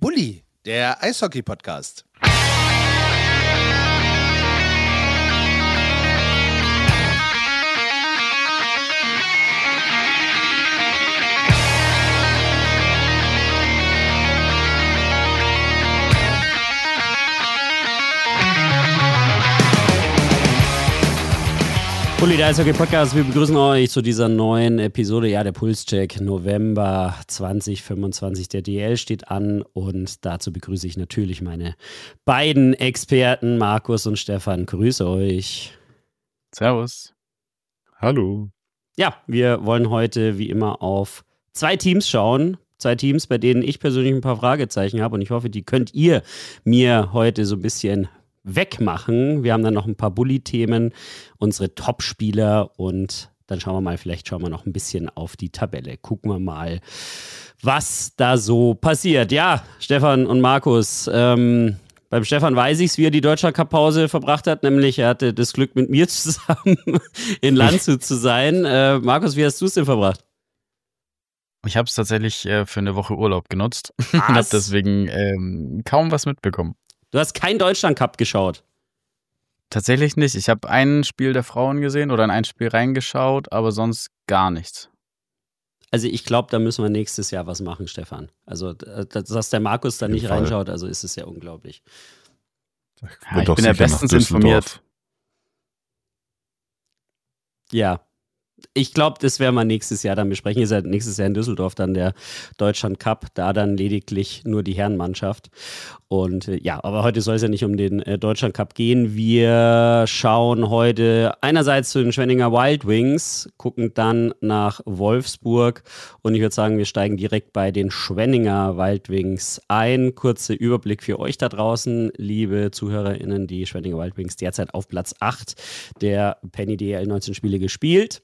Bully, der Eishockey-Podcast. Bully, der Eishockey-Podcast, wir begrüßen euch zu dieser neuen Episode. Ja, der Pulscheck November 2025, der DL steht an und dazu begrüße ich natürlich meine beiden Experten, Markus und Stefan. Grüße euch. Servus. Hallo. Ja, wir wollen heute wie immer auf zwei Teams schauen. Zwei Teams, bei denen ich persönlich ein paar Fragezeichen habe und ich hoffe, die könnt ihr mir heute so ein bisschen wegmachen. Wir haben dann noch ein paar Bully-Themen, unsere Top-Spieler und dann schauen wir noch ein bisschen auf die Tabelle. Gucken wir mal, was da so passiert. Ja, Stefan und Markus, beim Stefan weiß ich es, wie er die Deutschland-Cup-Pause verbracht hat, nämlich er hatte das Glück, mit mir zusammen in Landshut zu sein. Markus, wie hast du es denn verbracht? Ich habe es tatsächlich für eine Woche Urlaub genutzt und habe deswegen kaum was mitbekommen. Du hast kein Deutschland-Cup geschaut? Tatsächlich nicht. Ich habe ein Spiel der Frauen gesehen oder in ein Spiel reingeschaut, aber sonst gar nichts. Also ich glaube, da müssen wir nächstes Jahr was machen, Stefan. Also, dass der Markus da nicht reinschaut, also ist es ja unglaublich. Ja, ich bin ja bestens informiert. Ja. Ich glaube, das werden wir nächstes Jahr dann besprechen. Ihr seid nächstes Jahr in Düsseldorf dann der Deutschland Cup, da dann lediglich nur die Herrenmannschaft. Und ja, aber heute soll es ja nicht um den Deutschland Cup gehen. Wir schauen heute einerseits zu den Schwenninger Wild Wings, gucken dann nach Wolfsburg und ich würde sagen, wir steigen direkt bei den Schwenninger Wild Wings ein. Kurzer Überblick für euch da draußen, liebe ZuhörerInnen, die Schwenninger Wild Wings derzeit auf Platz 8 der Penny DL 19 Spiele gespielt.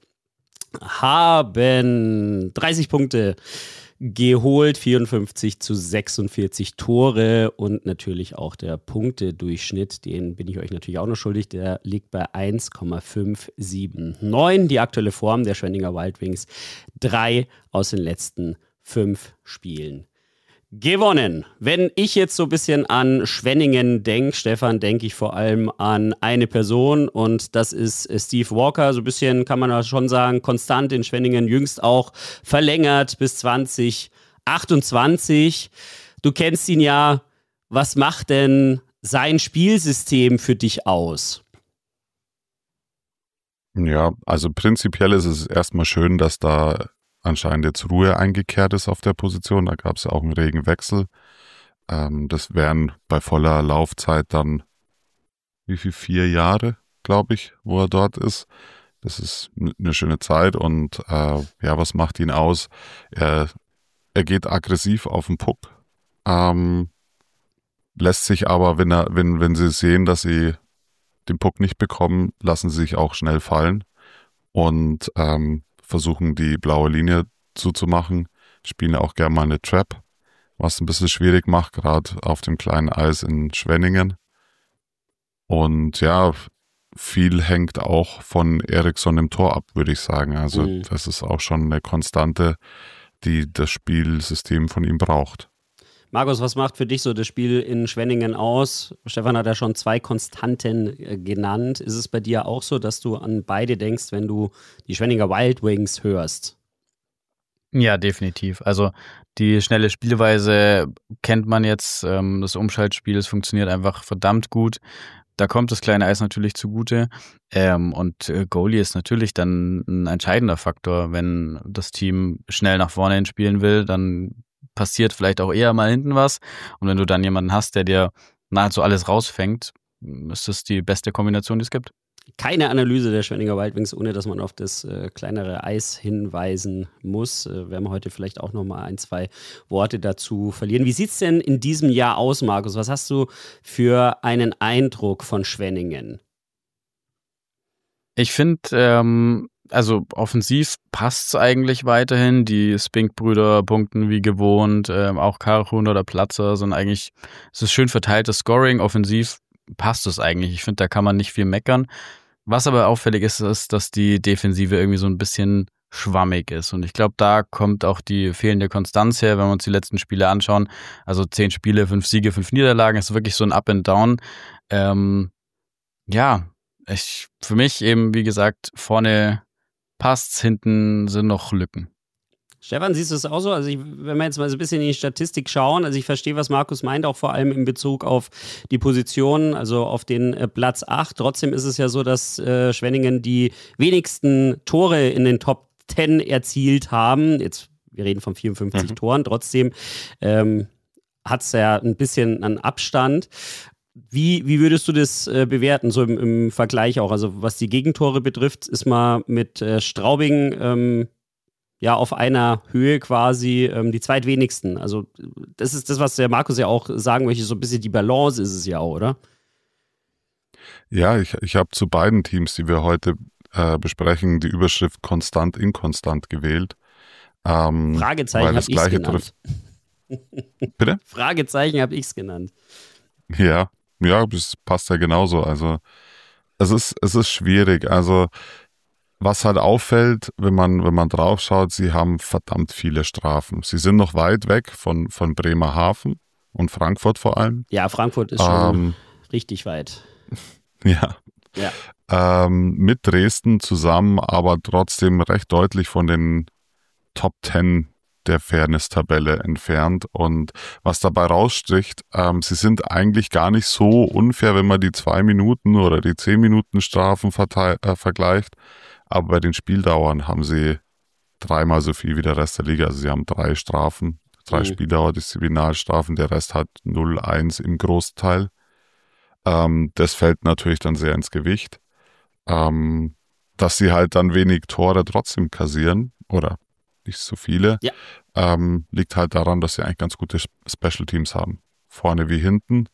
Haben 30 Punkte geholt, 54 zu 46 Tore und natürlich auch der Punktedurchschnitt, den bin ich euch natürlich auch noch schuldig, der liegt bei 1,579. Die aktuelle Form der Schwenninger Wild Wings, 3 aus den letzten 5 Spielen gewonnen. Wenn ich jetzt so ein bisschen an Schwenningen denke, Stefan, denke ich vor allem an eine Person und das ist Steve Walker. So ein bisschen kann man da schon sagen, konstant in Schwenningen, jüngst auch verlängert bis 2028. Du kennst ihn ja. Was macht denn sein Spielsystem für dich aus? Ja, also prinzipiell ist es erstmal schön, dass da anscheinend jetzt Ruhe eingekehrt ist auf der Position. Da gab es ja auch einen regen Wechsel. Das wären bei voller Laufzeit dann 4 Jahre, glaube ich, wo er dort ist. Das ist eine schöne Zeit und ja, was macht ihn aus? Er geht aggressiv auf den Puck, lässt sich aber, wenn sie sehen, dass sie den Puck nicht bekommen, lassen sie sich auch schnell fallen und versuchen die blaue Linie zuzumachen, spielen auch gerne mal eine Trap, was ein bisschen schwierig macht, gerade auf dem kleinen Eis in Schwenningen. Und ja, viel hängt auch von Eriksson im Tor ab, würde ich sagen. Also das ist auch schon eine Konstante, die das Spielsystem von ihm braucht. Markus, was macht für dich so das Spiel in Schwenningen aus? Stefan hat ja schon 2 Konstanten genannt. Ist es bei dir auch so, dass du an beide denkst, wenn du die Schwenninger Wild Wings hörst? Ja, definitiv. Also die schnelle Spielweise kennt man jetzt. Das Umschaltspiel, es funktioniert einfach verdammt gut. Da kommt das kleine Eis natürlich zugute. Und Goalie ist natürlich dann ein entscheidender Faktor. Wenn das Team schnell nach vorne hin spielen will, dann passiert vielleicht auch eher mal hinten was. Und wenn du dann jemanden hast, der dir nahezu alles rausfängt, ist das die beste Kombination, die es gibt. Keine Analyse der Schwenninger Wild Wings, ohne dass man auf das kleinere Eis hinweisen muss. Werden wir heute vielleicht auch noch mal 1, 2 Worte dazu verlieren. Wie sieht es denn in diesem Jahr aus, Markus? Was hast du für einen Eindruck von Schwenningen? Ich finde, also offensiv passt es eigentlich weiterhin. Die Spink-Brüder punkten wie gewohnt. Auch Karachun oder Platzer sind eigentlich, es ist schön verteiltes Scoring. Offensiv passt es eigentlich. Ich finde, da kann man nicht viel meckern. Was aber auffällig ist, ist, dass die Defensive irgendwie so ein bisschen schwammig ist. Und ich glaube, da kommt auch die fehlende Konstanz her, wenn wir uns die letzten Spiele anschauen. Also 10 Spiele, 5 Siege, 5 Niederlagen, ist wirklich so ein Up and Down. Für mich eben, wie gesagt, vorne passt's, hinten sind noch Lücken. Stefan, siehst du es auch so? Also wenn wir jetzt mal so ein bisschen in die Statistik schauen, also ich verstehe, was Markus meint, auch vor allem in Bezug auf die Position, also auf den Platz 8. Trotzdem ist es ja so, dass Schwenningen die wenigsten Tore in den Top 10 erzielt haben. Jetzt, wir reden von 54 Toren, trotzdem hat es ja ein bisschen einen Abstand. Wie würdest du das bewerten, so im Vergleich auch? Also was die Gegentore betrifft, ist man mit Straubing auf einer Höhe quasi die zweitwenigsten. Also das ist das, was der Markus ja auch sagen möchte, so ein bisschen die Balance ist es ja auch, oder? Ja, ich habe zu beiden Teams, die wir heute besprechen, die Überschrift konstant, inkonstant gewählt. Fragezeichen habe ich es genannt. Bitte? Fragezeichen habe ich es genannt. Ja, das passt ja genauso. Also es ist schwierig. Also was halt auffällt, wenn man drauf schaut, sie haben verdammt viele Strafen. Sie sind noch weit weg von Bremerhaven und Frankfurt vor allem. Ja, Frankfurt ist schon richtig weit. Ja. Mit Dresden zusammen, aber trotzdem recht deutlich von den Top 10 der Fairness-Tabelle entfernt. Und was dabei raussticht, sie sind eigentlich gar nicht so unfair, wenn man die 2 Minuten oder die 10 Minuten Strafen vergleicht. Aber bei den Spieldauern haben sie 3-mal so viel wie der Rest der Liga. Also sie haben 3 Strafen, 3 Spieldauer-Disziplinarstrafen, der Rest hat 0-1 im Großteil. Das fällt natürlich dann sehr ins Gewicht. Dass sie halt dann wenig Tore trotzdem kassieren oder nicht so viele, liegt halt daran, dass sie eigentlich ganz gute Special Teams haben. Vorne wie hinten.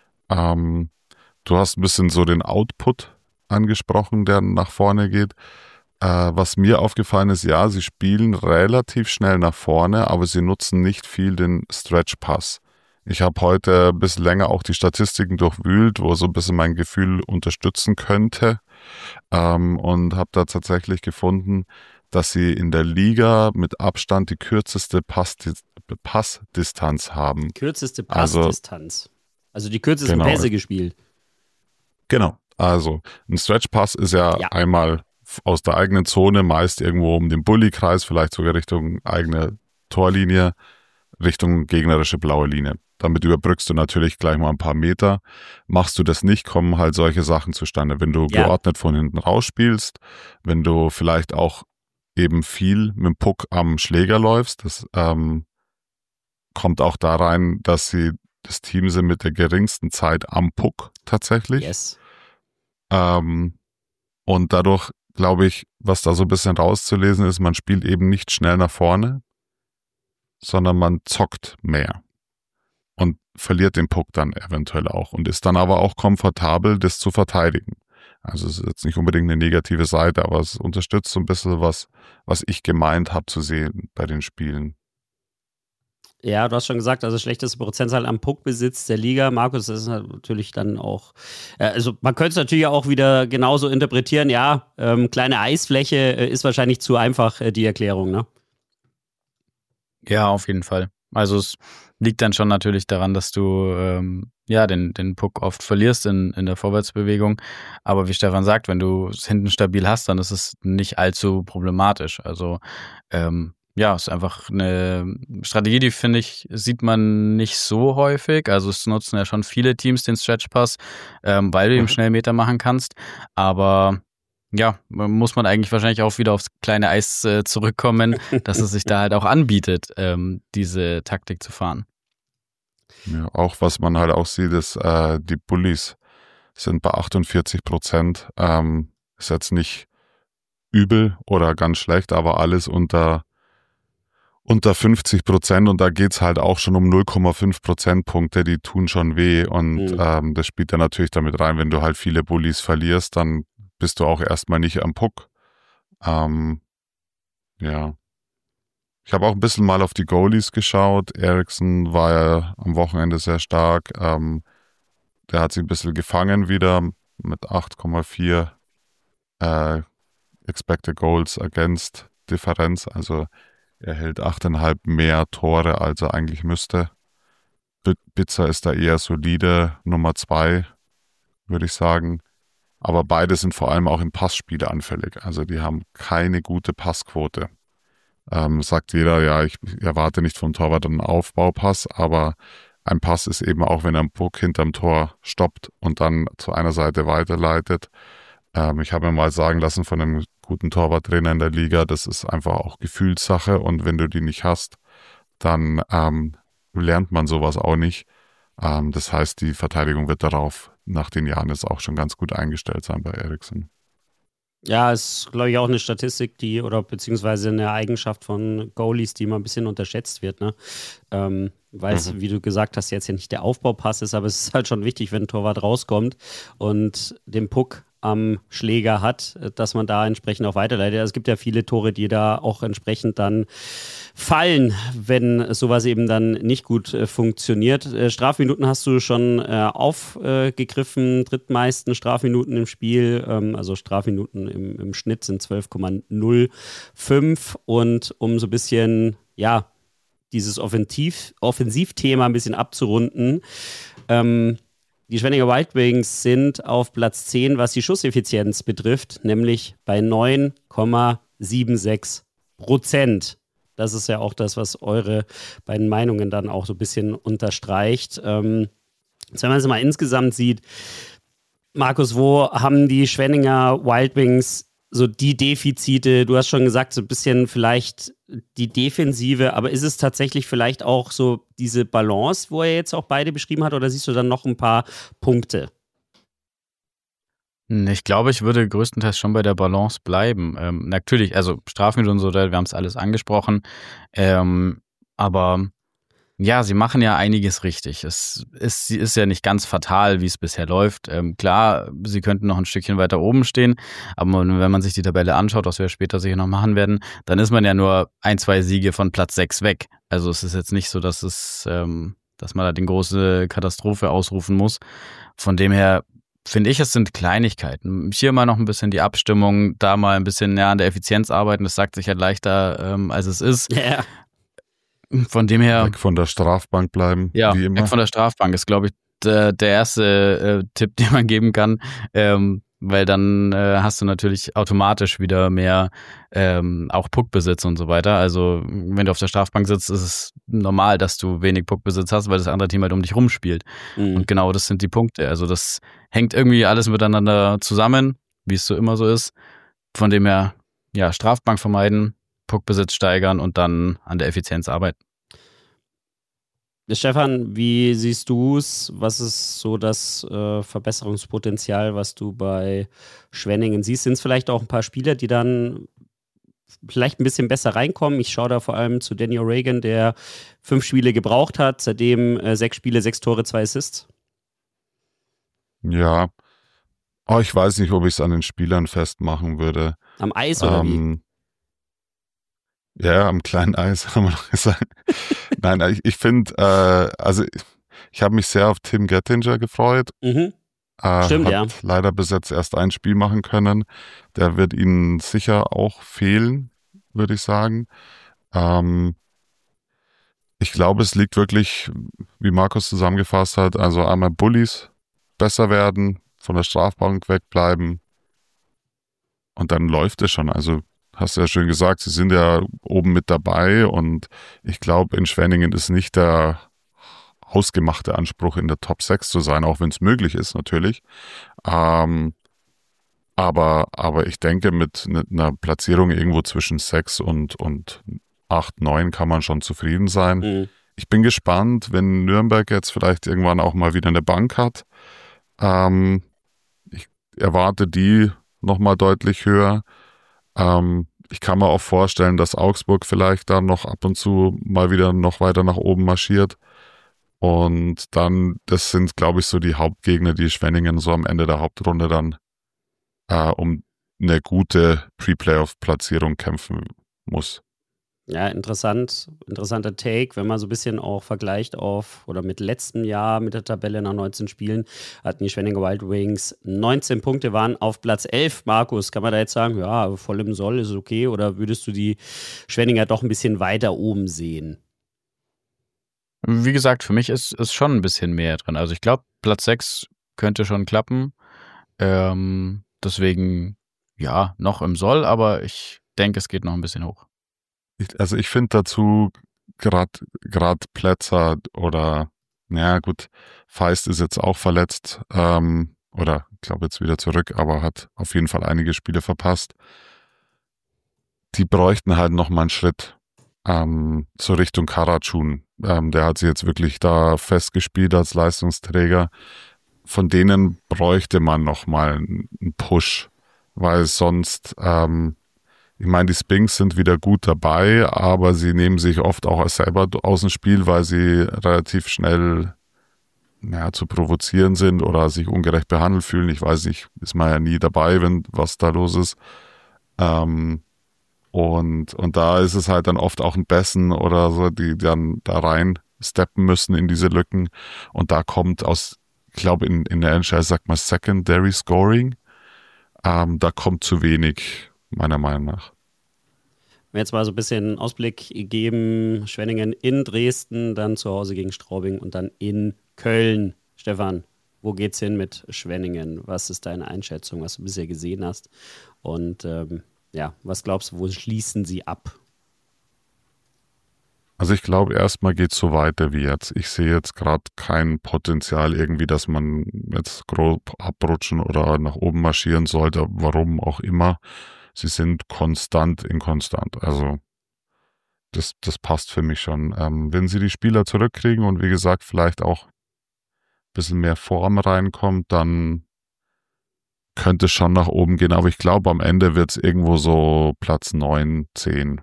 Du hast ein bisschen so den Output angesprochen, der nach vorne geht. Was mir aufgefallen ist, ja, sie spielen relativ schnell nach vorne, aber sie nutzen nicht viel den Stretch-Pass. Ich habe heute ein bisschen länger auch die Statistiken durchwühlt, wo so ein bisschen mein Gefühl unterstützen könnte, und habe da tatsächlich gefunden, dass sie in der Liga mit Abstand die kürzeste Passdistanz haben. Kürzeste Passdistanz. Also die kürzesten Pässe gespielt. Genau. Also ein Stretch-Pass ist ja einmal aus der eigenen Zone, meist irgendwo um den Bulli-Kreis, vielleicht sogar Richtung eigene Torlinie, Richtung gegnerische blaue Linie. Damit überbrückst du natürlich gleich mal ein paar Meter. Machst du das nicht, kommen halt solche Sachen zustande. Wenn du geordnet von hinten rausspielst, wenn du vielleicht auch eben viel mit dem Puck am Schläger läufst, das kommt auch da rein, dass sie das Team sind mit der geringsten Zeit am Puck tatsächlich. Yes. Und dadurch, glaube ich, was da so ein bisschen rauszulesen ist, man spielt eben nicht schnell nach vorne, sondern man zockt mehr und verliert den Puck dann eventuell auch und ist dann aber auch komfortabel, das zu verteidigen. Also es ist jetzt nicht unbedingt eine negative Seite, aber es unterstützt so ein bisschen was ich gemeint habe zu sehen bei den Spielen. Ja, du hast schon gesagt, also schlechteste Prozentzahl am Puckbesitz der Liga. Markus, das ist natürlich dann auch, also man könnte es natürlich auch wieder genauso interpretieren, kleine Eisfläche ist wahrscheinlich zu einfach, die Erklärung, ne? Ja, auf jeden Fall. Also es liegt dann schon natürlich daran, dass du den Puck oft verlierst in der Vorwärtsbewegung. Aber wie Stefan sagt, wenn du es hinten stabil hast, dann ist es nicht allzu problematisch. Also ist einfach eine Strategie, die, finde ich, sieht man nicht so häufig. Also es nutzen ja schon viele Teams den Stretch-Pass, weil du eben schnell Meter machen kannst. Aber muss man eigentlich wahrscheinlich auch wieder aufs kleine Eis zurückkommen, dass es sich da halt auch anbietet, diese Taktik zu fahren. Ja, auch was man halt auch sieht, ist, die Bullies sind bei 48%. Ist jetzt nicht übel oder ganz schlecht, aber alles unter 50% und da geht's halt auch schon um 0,5 Prozentpunkte, die tun schon weh und das spielt dann natürlich damit rein, wenn du halt viele Bullies verlierst, dann bist du auch erstmal nicht am Puck. Ich habe auch ein bisschen mal auf die Goalies geschaut. Eriksson war ja am Wochenende sehr stark. Der hat sich ein bisschen gefangen wieder mit 8,4 Expected Goals against Tordifferenz. Also er hält 8,5 mehr Tore, als er eigentlich müsste. Bitzer ist da eher solide Nummer 2, würde ich sagen. Aber beide sind vor allem auch im Passspiel anfällig. Also die haben keine gute Passquote. Sagt jeder, ja, ich erwarte nicht vom Torwart einen Aufbaupass, aber ein Pass ist eben auch, wenn er einen Puck hinterm Tor stoppt und dann zu einer Seite weiterleitet. Ich habe mir mal sagen lassen von einem guten Torwarttrainer in der Liga, das ist einfach auch Gefühlssache und wenn du die nicht hast, dann lernt man sowas auch nicht. Das heißt, die Verteidigung wird darauf nach den Jahren jetzt auch schon ganz gut eingestellt sein bei Eriksson. Ja, ist, glaube ich, auch eine Statistik, beziehungsweise eine Eigenschaft von Goalies, die immer ein bisschen unterschätzt wird, ne? Weil es, wie du gesagt hast, jetzt ja nicht der Aufbaupass ist, aber es ist halt schon wichtig, wenn ein Torwart rauskommt und den Puck am Schläger hat, dass man da entsprechend auch weiterleitet. Also es gibt ja viele Tore, die da auch entsprechend dann fallen, wenn sowas eben dann nicht gut funktioniert. Strafminuten hast du schon aufgegriffen, drittmeisten Strafminuten im Spiel, also Strafminuten im Schnitt sind 12,05 und um so ein bisschen, ja, dieses Offensivthema ein bisschen abzurunden, die Schwenninger Wild Wings sind auf Platz 10, was die Schusseffizienz betrifft, nämlich bei 9,76%. Das ist ja auch das, was eure beiden Meinungen dann auch so ein bisschen unterstreicht. Wenn man es mal insgesamt sieht, Markus, wo haben die Schwenninger Wild Wings so die Defizite? Du hast schon gesagt, so ein bisschen vielleicht die Defensive, aber ist es tatsächlich vielleicht auch so diese Balance, wo er jetzt auch beide beschrieben hat, oder siehst du dann noch ein paar Punkte? Ich glaube, ich würde größtenteils schon bei der Balance bleiben. Natürlich, also Strafminuten und so, wir haben es alles angesprochen, aber ja, sie machen ja einiges richtig. Es ist ja nicht ganz fatal, wie es bisher läuft. Klar, sie könnten noch ein Stückchen weiter oben stehen, aber wenn man sich die Tabelle anschaut, was wir später sicher noch machen werden, dann ist man ja nur 1-2 Siege von Platz 6 weg. Also es ist jetzt nicht so, dass man da die große Katastrophe ausrufen muss. Von dem her finde ich, es sind Kleinigkeiten. Hier mal noch ein bisschen die Abstimmung, da mal ein bisschen näher an der Effizienz arbeiten. Das sagt sich halt leichter, als es ist. Ja. Von dem her. Weg von der Strafbank bleiben, ja, wie immer. Weg von der Strafbank ist, glaube ich, der erste Tipp, den man geben kann. Weil dann hast du natürlich automatisch wieder mehr auch Puckbesitz und so weiter. Also wenn du auf der Strafbank sitzt, ist es normal, dass du wenig Puckbesitz hast, weil das andere Team halt um dich rumspielt. Und genau das sind die Punkte. Also das hängt irgendwie alles miteinander zusammen, wie es so immer so ist. Von dem her, ja, Strafbank vermeiden, Puckbesitz steigern und dann an der Effizienz arbeiten. Stefan, wie siehst du es? Was ist so das Verbesserungspotenzial, was du bei Schwenningen siehst? Sind es vielleicht auch ein paar Spieler, die dann vielleicht ein bisschen besser reinkommen? Ich schaue da vor allem zu Danny O'Regan, der 5 Spiele gebraucht hat, seitdem 6 Spiele, 6 Tore, 2 Assists. Ja, ich weiß nicht, ob ich es an den Spielern festmachen würde. Am Eis oder wie? Ja, am kleinen Eis, haben wir noch gesagt. Nein, ich finde, ich habe mich sehr auf Tim Gettinger gefreut. Stimmt, hat leider bis jetzt erst ein Spiel machen können. Der wird ihnen sicher auch fehlen, würde ich sagen. Ich glaube, es liegt wirklich, wie Markus zusammengefasst hat, also einmal Bullies besser werden, von der Strafbank wegbleiben und dann läuft es schon. Also hast du ja schön gesagt, sie sind ja oben mit dabei und ich glaube, in Schwenningen ist nicht der hausgemachte Anspruch, in der Top 6 zu sein, auch wenn es möglich ist natürlich. Aber ich denke, mit einer Platzierung irgendwo zwischen 6 und 8, 9 kann man schon zufrieden sein. Mhm. Ich bin gespannt, wenn Nürnberg jetzt vielleicht irgendwann auch mal wieder eine Bank hat. Ich erwarte die nochmal deutlich höher. Ich kann mir auch vorstellen, dass Augsburg vielleicht dann noch ab und zu mal wieder noch weiter nach oben marschiert. Und dann, das sind, glaube ich, so die Hauptgegner, die Schwenningen so am Ende der Hauptrunde dann um eine gute Pre-Playoff-Platzierung kämpfen muss. Ja, interessanter Take, wenn man so ein bisschen auch vergleicht oder mit letztem Jahr mit der Tabelle nach 19 Spielen, hatten die Schwenninger Wild Wings 19 Punkte, waren auf Platz 11. Markus, kann man da jetzt sagen, ja, voll im Soll, ist okay, oder würdest du die Schwenninger doch ein bisschen weiter oben sehen? Wie gesagt, für mich ist schon ein bisschen mehr drin. Also ich glaube, Platz 6 könnte schon klappen. Deswegen, ja, noch im Soll, aber ich denke, es geht noch ein bisschen hoch. Ich finde dazu gerade Plätzer oder, naja gut, Feist ist jetzt auch verletzt, oder ich glaube jetzt wieder zurück, aber hat auf jeden Fall einige Spiele verpasst. Die bräuchten halt noch mal einen Schritt zur Richtung Karatschun. Der hat sie jetzt wirklich da festgespielt als Leistungsträger. Von denen bräuchte man noch mal einen Push, weil sonst ich meine, die Spinks sind wieder gut dabei, aber sie nehmen sich oft auch selber aus dem Spiel, weil sie relativ schnell zu provozieren sind oder sich ungerecht behandelt fühlen. Ich weiß nicht, ist man ja nie dabei, wenn was da los ist. Und da ist es halt dann oft auch ein Bessen oder so, die dann da rein steppen müssen in diese Lücken. Und da kommt ich glaube in der NHL sagt man Secondary Scoring, da kommt zu wenig, meiner Meinung nach. Wenn wir jetzt mal so ein bisschen Ausblick geben, Schwenningen in Dresden, dann zu Hause gegen Straubing und dann in Köln. Stefan, wo geht's hin mit Schwenningen? Was ist deine Einschätzung, was du bisher gesehen hast? Und was glaubst du, wo schließen sie ab? Also ich glaube, erstmal geht es so weiter wie jetzt. Ich sehe jetzt gerade kein Potenzial irgendwie, dass man jetzt grob abrutschen oder nach oben marschieren sollte, warum auch immer. Sie sind konstant inkonstant. Also das passt für mich schon. Wenn sie die Spieler zurückkriegen und wie gesagt vielleicht auch ein bisschen mehr Form reinkommt, dann könnte es schon nach oben gehen. Aber ich glaube, am Ende wird es irgendwo so Platz 9, 10.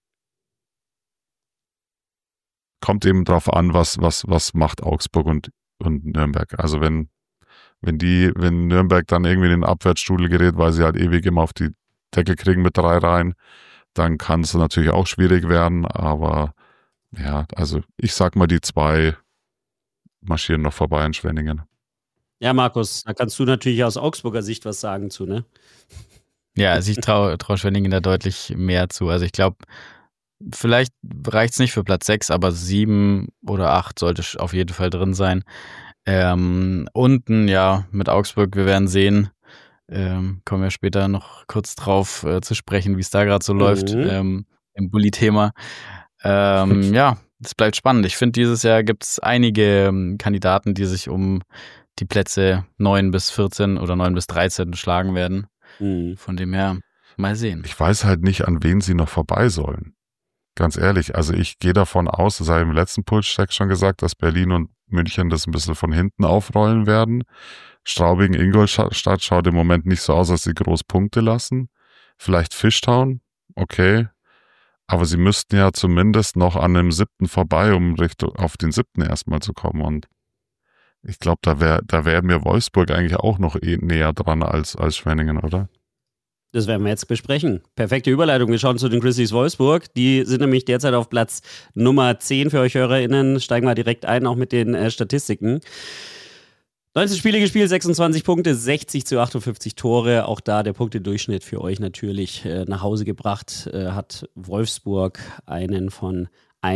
Kommt eben drauf an, was macht Augsburg und Nürnberg. Also wenn Nürnberg dann irgendwie in den Abwärtsstrudel gerät, weil sie halt ewig immer auf die Decke kriegen mit 3 Reihen, dann kann es natürlich auch schwierig werden, aber ja, also ich sag mal, die 2 marschieren noch vorbei in Schwenningen. Ja, Markus, da kannst du natürlich aus Augsburger Sicht was sagen zu, ne? Ja, also ich traue Schwenningen da deutlich mehr zu. Also ich glaube, vielleicht reicht es nicht für Platz 6, aber 7 oder 8 sollte auf jeden Fall drin sein. Unten, ja, mit Augsburg, wir werden sehen. Kommen wir später noch kurz drauf zu sprechen, wie es da gerade so läuft im Bulli-Thema. Ja, das bleibt spannend. Ich finde, dieses Jahr gibt es einige Kandidaten, die sich um die Plätze 9 bis 14 oder 9 bis 13 schlagen werden. Von dem her, mal sehen. Ich weiß halt nicht, an wen sie noch vorbei sollen. Ganz ehrlich, also ich gehe davon aus, das habe ich im letzten Pulscheck schon gesagt, dass Berlin und München das ein bisschen von hinten aufrollen werden. Straubing, Ingolstadt schaut im Moment nicht so aus, als sie groß Punkte lassen. Vielleicht Fishtown, okay. Aber sie müssten ja zumindest noch an dem 7. vorbei, um auf den 7. erstmal zu kommen. Und ich glaube, da wäre mir Wolfsburg eigentlich auch noch näher dran als Schwenningen, oder? Das werden wir jetzt besprechen. Perfekte Überleitung. Wir schauen zu den Grizzlies Wolfsburg. Die sind nämlich derzeit auf Platz Nummer 10 für euch HörerInnen. Steigen wir direkt ein, auch mit den Statistiken. 19 Spiele gespielt, 26 Punkte, 60 zu 58 Tore. Auch da der Punktedurchschnitt für euch natürlich nach Hause gebracht. Hat Wolfsburg einen von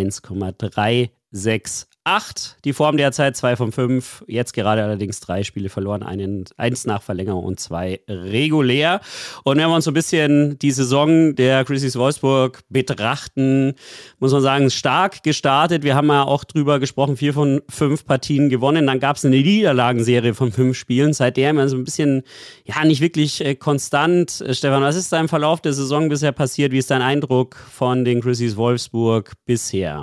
1,368. Die Form derzeit 2 von 5. Jetzt gerade allerdings 3 Spiele verloren. 1 nach Verlängerung und 2 regulär. Und wenn wir uns so ein bisschen die Saison der Grizzlies Wolfsburg betrachten, muss man sagen, stark gestartet. Wir haben ja auch drüber gesprochen, 4 von 5 Partien gewonnen. Dann gab es eine Niederlagenserie von 5 Spielen. Seitdem also ein bisschen, ja, nicht wirklich konstant. Stefan, was ist da im Verlauf der Saison bisher passiert? Wie ist dein Eindruck von den Grizzlies Wolfsburg bisher?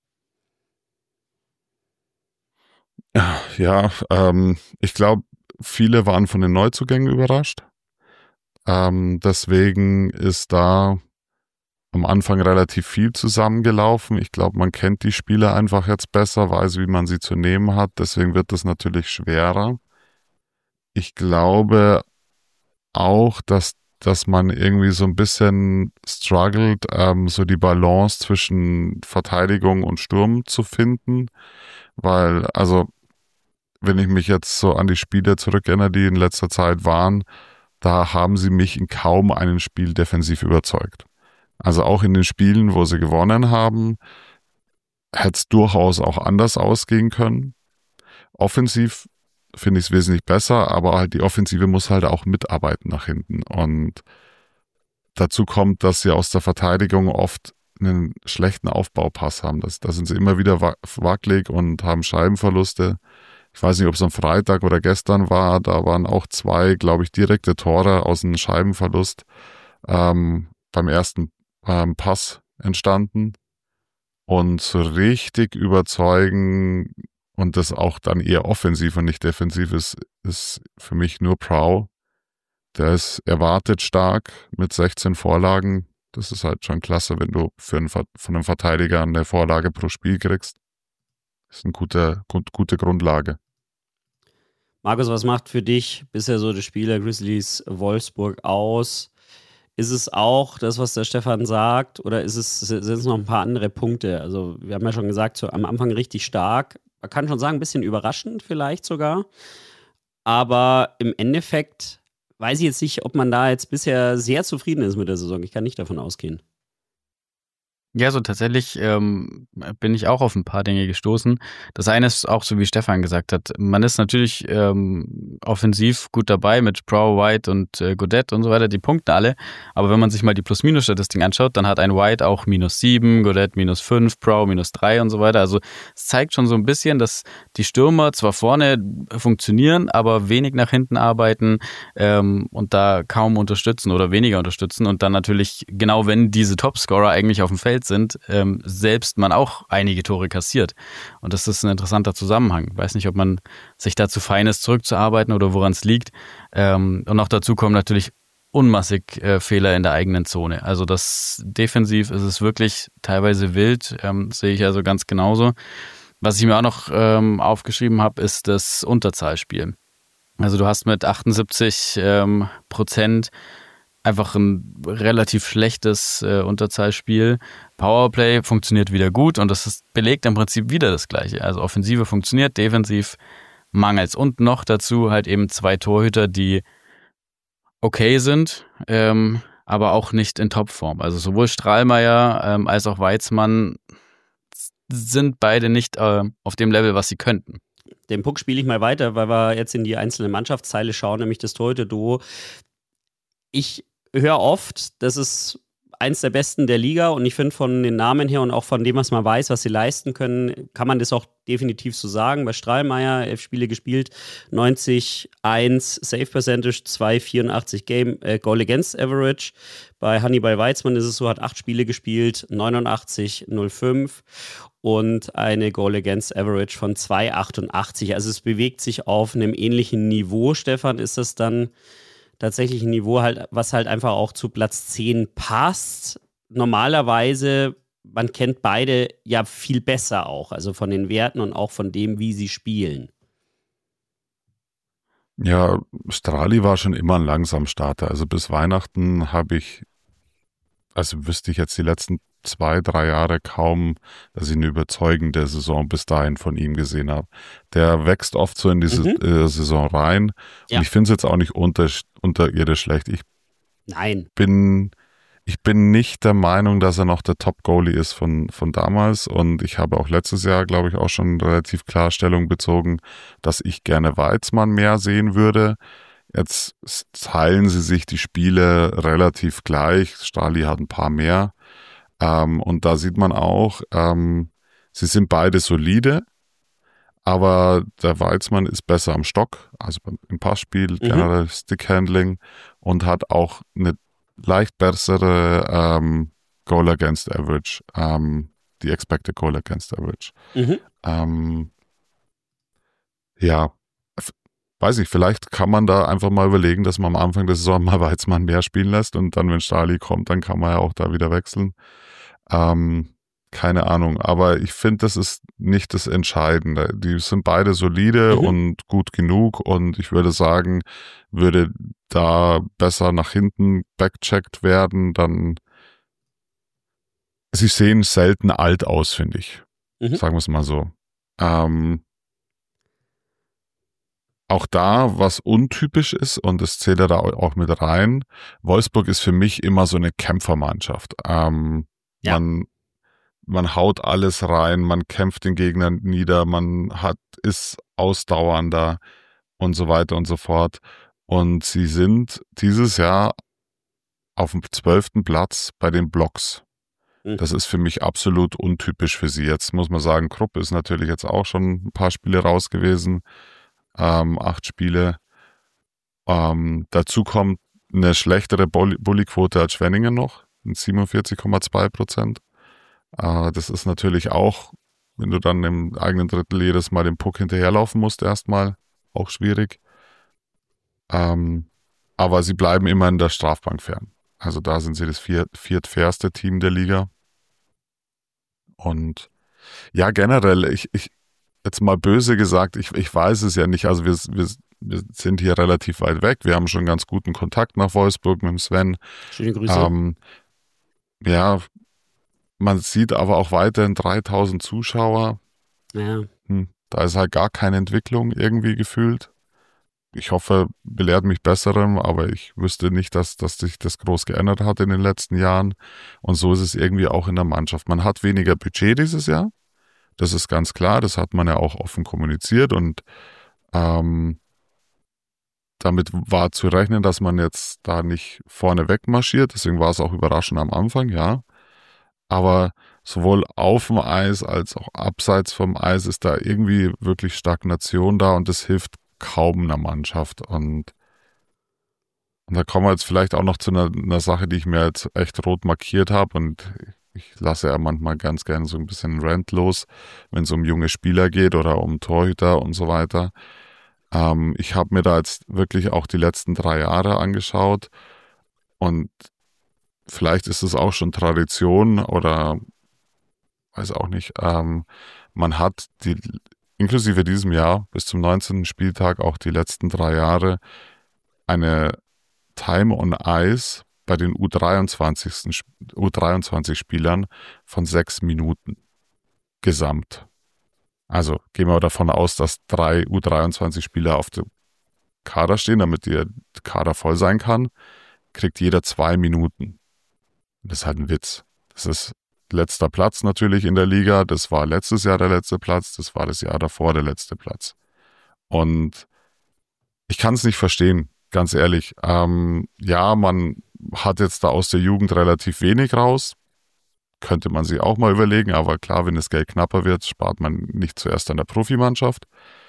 Ja, ich glaube, viele waren von den Neuzugängen überrascht. Deswegen ist da am Anfang relativ viel zusammengelaufen. Ich glaube, man kennt die Spieler einfach jetzt besser, weiß, wie man sie zu nehmen hat. Deswegen wird es natürlich schwerer. Ich glaube auch, dass dass man irgendwie so ein bisschen struggelt, so die Balance zwischen Verteidigung und Sturm zu finden, weil, also, wenn ich mich jetzt so an die Spiele zurückerinnere, die in letzter Zeit waren, da haben sie mich in kaum einem Spiel defensiv überzeugt. Also auch in den Spielen, wo sie gewonnen haben, hätte es durchaus auch anders ausgehen können. Offensiv finde ich es wesentlich besser, aber halt die Offensive muss halt auch mitarbeiten nach hinten. Und dazu kommt, dass sie aus der Verteidigung oft einen schlechten Aufbaupass haben. Da sind sie immer wieder wackelig und haben Scheibenverluste. Ich weiß nicht, ob es am Freitag oder gestern war. Da waren auch 2, glaube ich, direkte Tore aus einem Scheibenverlust beim ersten Pass entstanden. Und so richtig überzeugen und das auch dann eher offensiv und nicht defensiv ist für mich nur Prow. Der ist erwartet stark mit 16 Vorlagen. Das ist halt schon klasse, wenn du von einem Verteidiger eine Vorlage pro Spiel kriegst. Das ist eine gute Grundlage. Markus, was macht für dich bisher so das Spiel der Grizzlies Wolfsburg aus? Ist es auch das, was der Stefan sagt, oder sind es noch ein paar andere Punkte? Also wir haben ja schon gesagt, so am Anfang richtig stark. Man kann schon sagen, ein bisschen überraschend vielleicht sogar. Aber im Endeffekt weiß ich jetzt nicht, ob man da jetzt bisher sehr zufrieden ist mit der Saison. Ich kann nicht davon ausgehen. Ja, so tatsächlich bin ich auch auf ein paar Dinge gestoßen. Das eine ist auch so, wie Stefan gesagt hat, man ist natürlich offensiv gut dabei mit Prow, White und Godet und so weiter, die punkten alle. Aber wenn man sich mal die Plus-Minus-Statistik anschaut, dann hat ein White auch -7, Godet -5, Prow -3 und so weiter. Also es zeigt schon so ein bisschen, dass die Stürmer zwar vorne funktionieren, aber wenig nach hinten arbeiten und da kaum unterstützen oder weniger unterstützen. Und dann natürlich, genau wenn diese Topscorer eigentlich auf dem Feld sind, selbst man auch einige Tore kassiert. Und das ist ein interessanter Zusammenhang. Ich weiß nicht, ob man sich dazu fein ist, zurückzuarbeiten oder woran es liegt. Und noch dazu kommen natürlich unmassig Fehler in der eigenen Zone. Also das defensiv ist es wirklich teilweise wild, sehe ich also ganz genauso. Was ich mir auch noch aufgeschrieben habe, ist das Unterzahlspiel. Also du hast mit 78% einfach ein relativ schlechtes Unterzahlspiel. Powerplay funktioniert wieder gut und das belegt im Prinzip wieder das Gleiche. Also Offensive funktioniert, defensiv mangelt's. Und noch dazu halt eben 2 Torhüter, die okay sind, aber auch nicht in Topform. Also sowohl Strahlmeier als auch Weizmann sind beide nicht auf dem Level, was sie könnten. Den Puck spiele ich mal weiter, weil wir jetzt in die einzelnen Mannschaftsteile schauen, nämlich das Torhüter-Duo. Ich höre oft, das ist eins der besten der Liga und ich finde von den Namen her und auch von dem, was man weiß, was sie leisten können, kann man das auch definitiv so sagen. Bei Strahlmeier 11 Spiele gespielt, 90,1 Save Percentage, 2,84 Goal Against Average. Bei Hannibal Weizmann ist es so, hat 8 Spiele gespielt, 89,05 und eine Goal Against Average von 2,88. Also es bewegt sich auf einem ähnlichen Niveau. Stefan, ist das dann tatsächlich ein Niveau, halt, was halt einfach auch zu Platz 10 passt? Normalerweise, man kennt beide ja viel besser auch, also von den Werten und auch von dem, wie sie spielen. Ja, Strali war schon immer ein Langsamstarter. Also bis Weihnachten wüsste ich jetzt die letzten 2-3 Jahre kaum, dass ich eine überzeugende Saison bis dahin von ihm gesehen habe. Der wächst oft so in diese Saison rein. Ja. Und ich finde es jetzt auch nicht unterirdisch schlecht. Ich bin nicht der Meinung, dass er noch der Top-Goalie ist von damals. Und ich habe auch letztes Jahr, glaube ich, auch schon relativ klar Stellung bezogen, dass ich gerne Weizmann mehr sehen würde. Jetzt teilen sie sich die Spiele relativ gleich. Strali hat ein paar mehr. Und da sieht man auch, sie sind beide solide, aber der Weizmann ist besser am Stock, also im Passspiel, generell Stickhandling und hat auch eine leicht bessere Goal Against Average, die Expected Goal Against Average. Ja, weiß ich, vielleicht kann man da einfach mal überlegen, dass man am Anfang der Saison mal Weizmann mehr spielen lässt und dann, wenn Strali kommt, dann kann man ja auch da wieder wechseln. keine Ahnung. Aber ich finde, das ist nicht das Entscheidende. Die sind beide solide und gut genug und ich würde sagen, würde da besser nach hinten backcheckt werden, dann sie sehen selten alt aus, finde ich. Sagen wir es mal so. Auch da, was untypisch ist, und das zählt ja da auch mit rein, Wolfsburg ist für mich immer so eine Kämpfermannschaft. Man haut alles rein, man kämpft den Gegner nieder, ist ausdauernder und so weiter und so fort. Und sie sind dieses Jahr auf dem 12. Platz bei den Blocks. Das ist für mich absolut untypisch für sie. Jetzt muss man sagen, Krupp ist natürlich jetzt auch schon ein paar Spiele raus gewesen. 8 Spiele. Dazu kommt eine schlechtere Bulli-Quote als Schwenningen noch, mit 47,2%. Das ist natürlich auch, wenn du dann im eigenen Drittel jedes Mal den Puck hinterherlaufen musst, erstmal auch schwierig. Aber sie bleiben immer in der Strafbank fern. Also da sind sie das viertfairste Team der Liga. Und ja, generell, ich jetzt mal böse gesagt, ich weiß es ja nicht. Also wir sind hier relativ weit weg. Wir haben schon ganz guten Kontakt nach Wolfsburg mit dem Sven. Schöne Grüße. Ja, man sieht aber auch weiterhin 3000 Zuschauer. Ja. Da ist halt gar keine Entwicklung irgendwie gefühlt. Ich hoffe, belehrt mich Besserem, aber ich wüsste nicht, dass sich das groß geändert hat in den letzten Jahren. Und so ist es irgendwie auch in der Mannschaft. Man hat weniger Budget dieses Jahr. Das ist ganz klar. Das hat man ja auch offen kommuniziert. Und damit war zu rechnen, dass man jetzt da nicht vorne wegmarschiert. Deswegen war es auch überraschend am Anfang, ja. Aber sowohl auf dem Eis als auch abseits vom Eis ist da irgendwie wirklich Stagnation da und das hilft kaum einer Mannschaft. Und da kommen wir jetzt vielleicht auch noch zu einer Sache, die ich mir jetzt echt rot markiert habe und ich lasse ja manchmal ganz gerne so ein bisschen Rant los, wenn es um junge Spieler geht oder um Torhüter und so weiter. Ich habe mir da jetzt wirklich auch die letzten 3 Jahre angeschaut und vielleicht ist es auch schon Tradition oder weiß auch nicht. Man hat inklusive diesem Jahr bis zum 19. Spieltag auch die letzten 3 Jahre eine Time on Ice bei den U23-Spielern von 6 Minuten gesamt. Also gehen wir davon aus, dass 3 U23-Spieler auf dem Kader stehen, damit der Kader voll sein kann, kriegt jeder 2 Minuten. Das ist halt ein Witz. Das ist letzter Platz natürlich in der Liga. Das war letztes Jahr der letzte Platz. Das war das Jahr davor der letzte Platz. Und ich kann es nicht verstehen, ganz ehrlich. Ja, man hat jetzt da aus der Jugend relativ wenig raus. Könnte man sich auch mal überlegen. Aber klar, wenn das Geld knapper wird, spart man nicht zuerst an der Profimannschaft.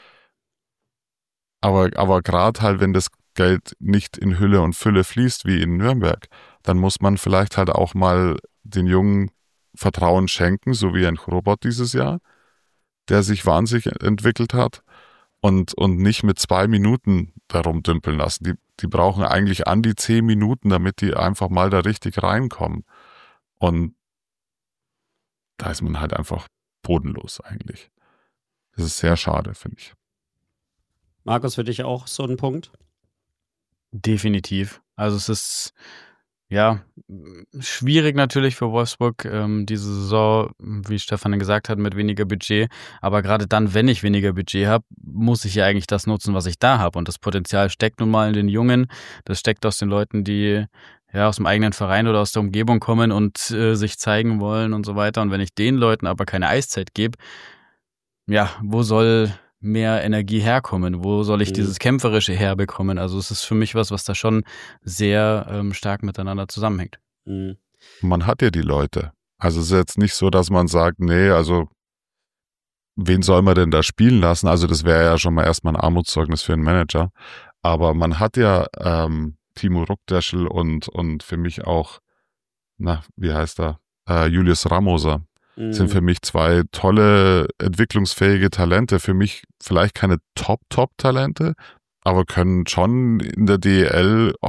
Aber gerade halt, wenn das Geld nicht in Hülle und Fülle fließt, wie in Nürnberg, dann muss man vielleicht halt auch mal den Jungen Vertrauen schenken, so wie ein Chrobot dieses Jahr, der sich wahnsinnig entwickelt hat und nicht mit 2 Minuten darum dümpeln lassen. Die brauchen eigentlich an die 10 Minuten, damit die einfach mal da richtig reinkommen. Und da ist man halt einfach bodenlos eigentlich. Das ist sehr schade, finde ich. Markus, für dich auch so ein Punkt? Definitiv. Also es ist ja schwierig natürlich für Wolfsburg diese Saison, wie Stefan gesagt hat, mit weniger Budget. Aber gerade dann, wenn ich weniger Budget habe, muss ich ja eigentlich das nutzen, was ich da habe. Und das Potenzial steckt nun mal in den Jungen. Das steckt aus den Leuten, die ja aus dem eigenen Verein oder aus der Umgebung kommen und sich zeigen wollen und so weiter. Und wenn ich den Leuten aber keine Eiszeit gebe, ja, wo soll mehr Energie herkommen? Wo soll ich dieses Kämpferische herbekommen? Also es ist für mich was da schon sehr stark miteinander zusammenhängt. Man hat ja die Leute. Also es ist jetzt nicht so, dass man sagt, nee, also wen soll man denn da spielen lassen? Also das wäre ja schon mal erstmal ein Armutszeugnis für einen Manager. Aber man hat ja Timo Ruckdeschel und für mich auch, wie heißt er? Julius Ramoser. Sind für mich 2 tolle, entwicklungsfähige Talente. Für mich vielleicht keine Top-Talente, aber können schon in der DEL auf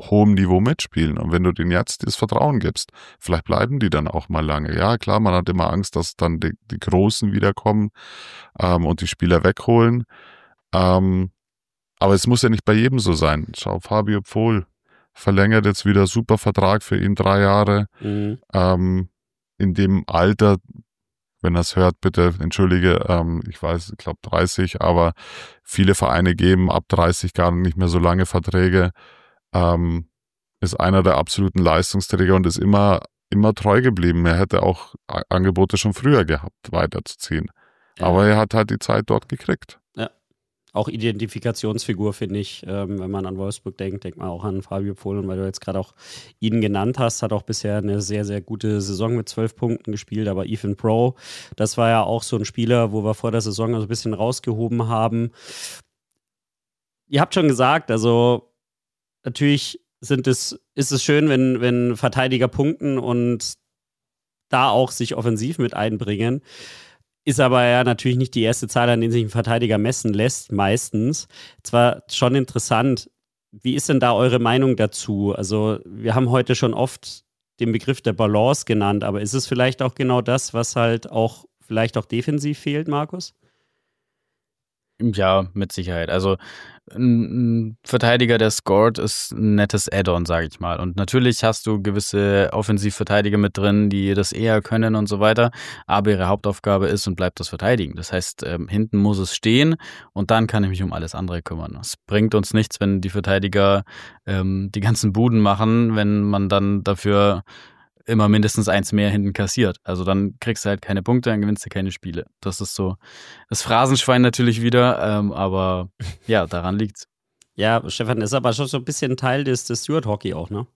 hohem Niveau mitspielen. Und wenn du denen jetzt das Vertrauen gibst, vielleicht bleiben die dann auch mal lange. Ja, klar, man hat immer Angst, dass dann die Großen wiederkommen und die Spieler wegholen. Aber es muss ja nicht bei jedem so sein. Schau, Fabio Pfohl verlängert jetzt wieder super Vertrag für ihn, 3 Jahre. In dem Alter, wenn er es hört, bitte entschuldige, ich glaube 30, aber viele Vereine geben ab 30 gar nicht mehr so lange Verträge. Ist einer der absoluten Leistungsträger und ist immer treu geblieben. Er hätte auch Angebote schon früher gehabt, weiterzuziehen. Ja. Aber er hat halt die Zeit dort gekriegt. Ja, auch Identifikationsfigur, finde ich. Wenn man an Wolfsburg denkt man auch an Fabio Pfohl. Und weil du jetzt gerade auch ihn genannt hast, hat auch bisher eine sehr, sehr gute Saison mit 12 Punkten gespielt. Aber Ethan Pro, das war ja auch so ein Spieler, wo wir vor der Saison so ein bisschen rausgehoben haben. Ihr habt schon gesagt, also natürlich ist es schön, wenn Verteidiger punkten und da auch sich offensiv mit einbringen. Ist aber ja natürlich nicht die erste Zahl, an der sich ein Verteidiger messen lässt, meistens. Zwar schon interessant, wie ist denn da eure Meinung dazu? Also wir haben heute schon oft den Begriff der Balance genannt, aber ist es vielleicht auch genau das, was halt auch vielleicht auch defensiv fehlt, Markus? Ja, mit Sicherheit. Also ein Verteidiger, der scored, ist ein nettes Add-on, sage ich mal. Und natürlich hast du gewisse Offensivverteidiger mit drin, die das eher können und so weiter. Aber ihre Hauptaufgabe ist und bleibt das Verteidigen. Das heißt, hinten muss es stehen und dann kann ich mich um alles andere kümmern. Es bringt uns nichts, wenn die Verteidiger die ganzen Buden machen, wenn man dann dafür immer mindestens 1 mehr hinten kassiert. Also dann kriegst du halt keine Punkte, dann gewinnst du keine Spiele. Das ist so das Phrasenschwein natürlich wieder, aber ja, daran liegt's. Ja, Stefan, ist aber schon so ein bisschen Teil des Steward-Hockey auch, ne?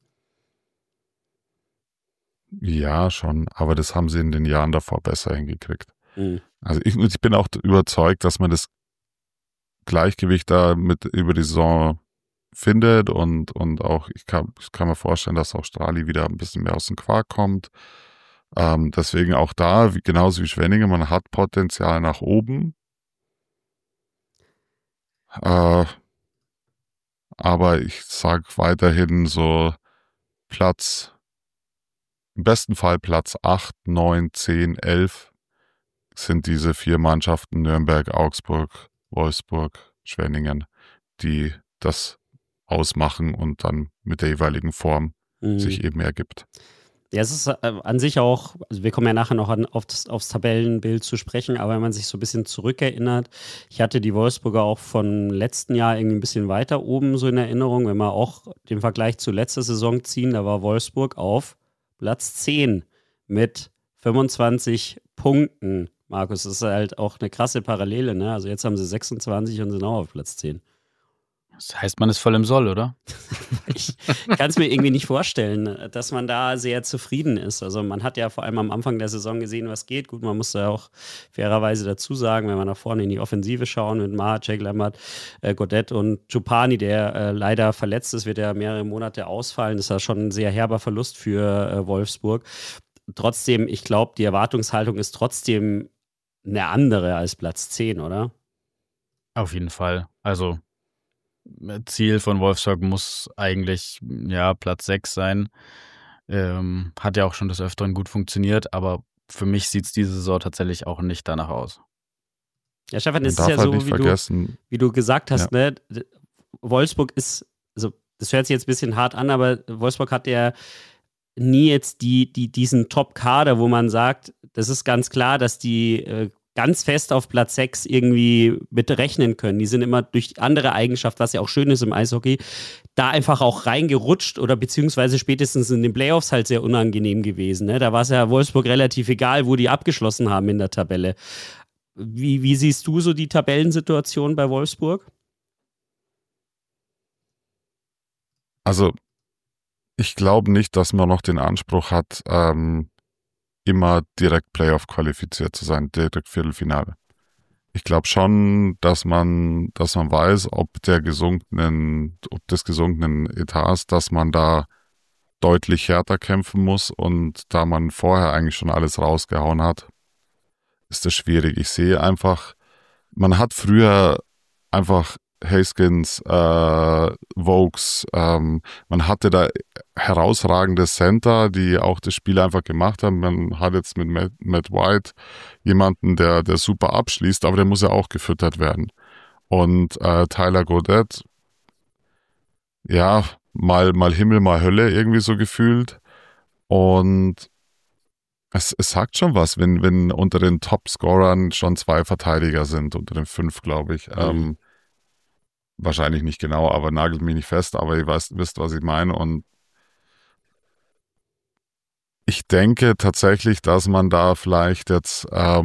Ja, schon, aber das haben sie in den Jahren davor besser hingekriegt. Also ich bin auch überzeugt, dass man das Gleichgewicht da über die Saison findet und auch, ich kann mir vorstellen, dass auch Strahli wieder ein bisschen mehr aus dem Quark kommt. Deswegen auch da, genauso wie Schwenningen, man hat Potenzial nach oben. Aber ich sage weiterhin so im besten Fall Platz 8, 9, 10, 11 sind diese 4 Mannschaften, Nürnberg, Augsburg, Wolfsburg, Schwenningen, die das ausmachen und dann mit der jeweiligen Form sich eben ergibt. Ja, es ist an sich auch, also wir kommen ja nachher noch aufs Tabellenbild zu sprechen, aber wenn man sich so ein bisschen zurückerinnert, ich hatte die Wolfsburger auch von letzten Jahr irgendwie ein bisschen weiter oben so in Erinnerung, wenn wir auch den Vergleich zur letzten Saison ziehen, da war Wolfsburg auf Platz 10 mit 25 Punkten. Markus, das ist halt auch eine krasse Parallele, ne? Also jetzt haben sie 26 und sind auch auf Platz 10. Das heißt, man ist voll im Soll, oder? Ich kann es mir irgendwie nicht vorstellen, dass man da sehr zufrieden ist. Also man hat ja vor allem am Anfang der Saison gesehen, was geht. Gut, man muss da auch fairerweise dazu sagen, wenn wir nach vorne in die Offensive schauen mit Mahacek, Lambert, Godet und Czupani, der leider verletzt ist, wird ja mehrere Monate ausfallen. Das ist ja schon ein sehr herber Verlust für Wolfsburg. Trotzdem, ich glaube, die Erwartungshaltung ist trotzdem eine andere als Platz 10, oder? Auf jeden Fall. Also Ziel von Wolfsburg muss eigentlich Platz 6 sein. Hat ja auch schon des Öfteren gut funktioniert, aber für mich sieht es diese Saison tatsächlich auch nicht danach aus. Ja, Stefan, es ist ja so, wie du gesagt hast, ja. Ne? Wolfsburg ist, also das hört sich jetzt ein bisschen hart an, aber Wolfsburg hat ja nie jetzt diesen Top-Kader, wo man sagt, das ist ganz klar, dass die ganz fest auf Platz 6 irgendwie mit rechnen können. Die sind immer durch andere Eigenschaften, was ja auch schön ist im Eishockey, da einfach auch reingerutscht oder beziehungsweise spätestens in den Playoffs halt sehr unangenehm gewesen. Ne? Da war es ja Wolfsburg relativ egal, wo die abgeschlossen haben in der Tabelle. Wie siehst du so die Tabellensituation bei Wolfsburg? Also ich glaube nicht, dass man noch den Anspruch hat, immer direkt Playoff qualifiziert zu sein, direkt Viertelfinale. Ich glaube schon, dass man weiß, ob des gesunkenen Etats, dass man da deutlich härter kämpfen muss und da man vorher eigentlich schon alles rausgehauen hat, ist das schwierig. Ich sehe einfach, man hat früher einfach Haskins, Vokes, man hatte da herausragende Center, die auch das Spiel einfach gemacht haben. Man hat jetzt mit Matt White jemanden, der super abschließt, aber der muss ja auch gefüttert werden. Und Tyler Godet, ja, mal Himmel, mal Hölle irgendwie so gefühlt. Und es sagt schon was, wenn unter den Top-Scorern schon 2 Verteidiger sind, unter den 5, glaube ich. Wahrscheinlich nicht genau, aber nagelt mich nicht fest, aber ihr wisst, was ich meine. Und ich denke tatsächlich, dass man da vielleicht jetzt einfach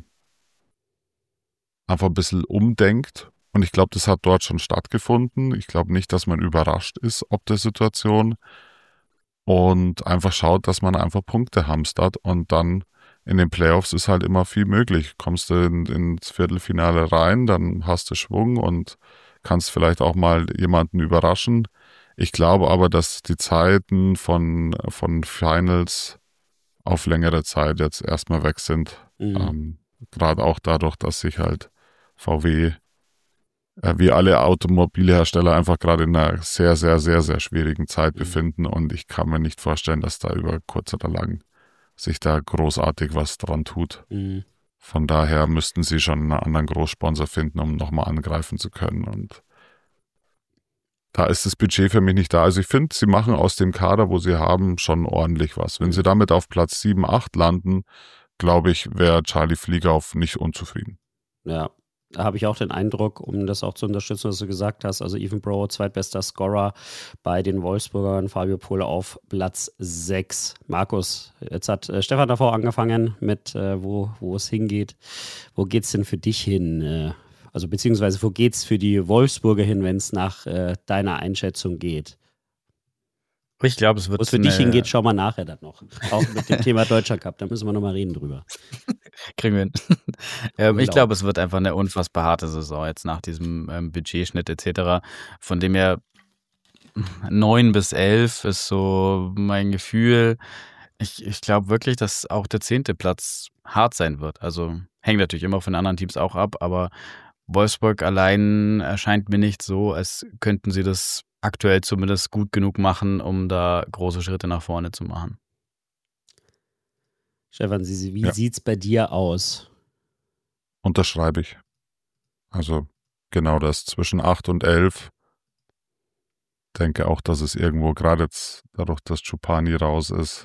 ein bisschen umdenkt. Und ich glaube, das hat dort schon stattgefunden. Ich glaube nicht, dass man überrascht ist ob der Situation. Und einfach schaut, dass man einfach Punkte hamstert. Und dann in den Playoffs ist halt immer viel möglich. Kommst du ins Viertelfinale rein, dann hast du Schwung und kannst vielleicht auch mal jemanden überraschen. Ich glaube aber, dass die Zeiten von Finals auf längere Zeit jetzt erstmal weg sind. Gerade auch dadurch, dass sich halt VW wie alle Automobilhersteller einfach gerade in einer sehr, sehr, sehr, sehr schwierigen Zeit befinden und ich kann mir nicht vorstellen, dass da über kurz oder lang sich da großartig was dran tut. Von daher müssten sie schon einen anderen Großsponsor finden, um nochmal angreifen zu können und da ist das Budget für mich nicht da. Also ich finde, sie machen aus dem Kader, wo sie haben, schon ordentlich was. Wenn sie damit auf Platz 7, 8 landen, glaube ich, wäre Charlie Fliegauf nicht unzufrieden. Ja. Da habe ich auch den Eindruck, um das auch zu unterstützen, was du gesagt hast, also Ethan Brewer, zweitbester Scorer bei den Wolfsburgern, Fabio Pohl auf Platz 6. Markus, jetzt hat Stefan davor angefangen mit, wo es hingeht. Wo geht es denn für dich hin? Also beziehungsweise wo geht es für die Wolfsburger hin, wenn es nach deiner Einschätzung geht? Ich glaube, es wird. Wo es für dich hingeht, schau mal nachher dann noch. Auch mit dem Thema Deutscher Cup, da müssen wir nochmal reden drüber. Kriegen wir hin. Ich glaube, es wird einfach eine unfassbar harte Saison jetzt nach diesem Budgetschnitt etc. Von dem her 9 bis 11 ist so mein Gefühl. Ich glaube wirklich, dass auch der 10. Platz hart sein wird. Also hängt natürlich immer von den anderen Teams auch ab, aber Wolfsburg allein erscheint mir nicht so, als könnten sie das aktuell zumindest gut genug machen, um da große Schritte nach vorne zu machen. Stefan, wie sieht's bei dir aus? Unterschreibe ich. Also genau das, zwischen 8 und 11. Denke auch, dass es irgendwo, gerade jetzt dadurch, dass Chupani raus ist,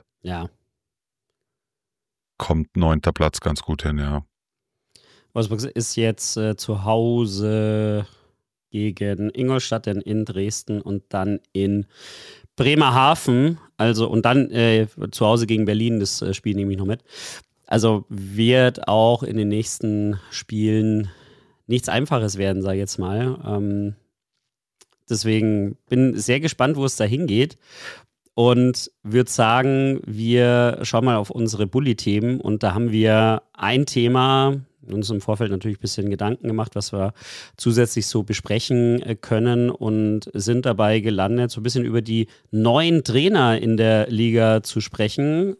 kommt 9. Platz ganz gut hin, ja. Wolfsburg ist jetzt zu Hause gegen Ingolstadt, dann in Dresden und dann in Bremerhaven, also und dann zu Hause gegen Berlin, das Spiel nehme ich noch mit. Also wird auch in den nächsten Spielen nichts Einfaches werden, sage ich jetzt mal. Deswegen bin sehr gespannt, wo es da hingeht und würde sagen, wir schauen mal auf unsere Bully-Themen und da haben wir ein Thema, uns im Vorfeld natürlich ein bisschen Gedanken gemacht, was wir zusätzlich so besprechen können und sind dabei gelandet, so ein bisschen über die neuen Trainer in der Liga zu sprechen.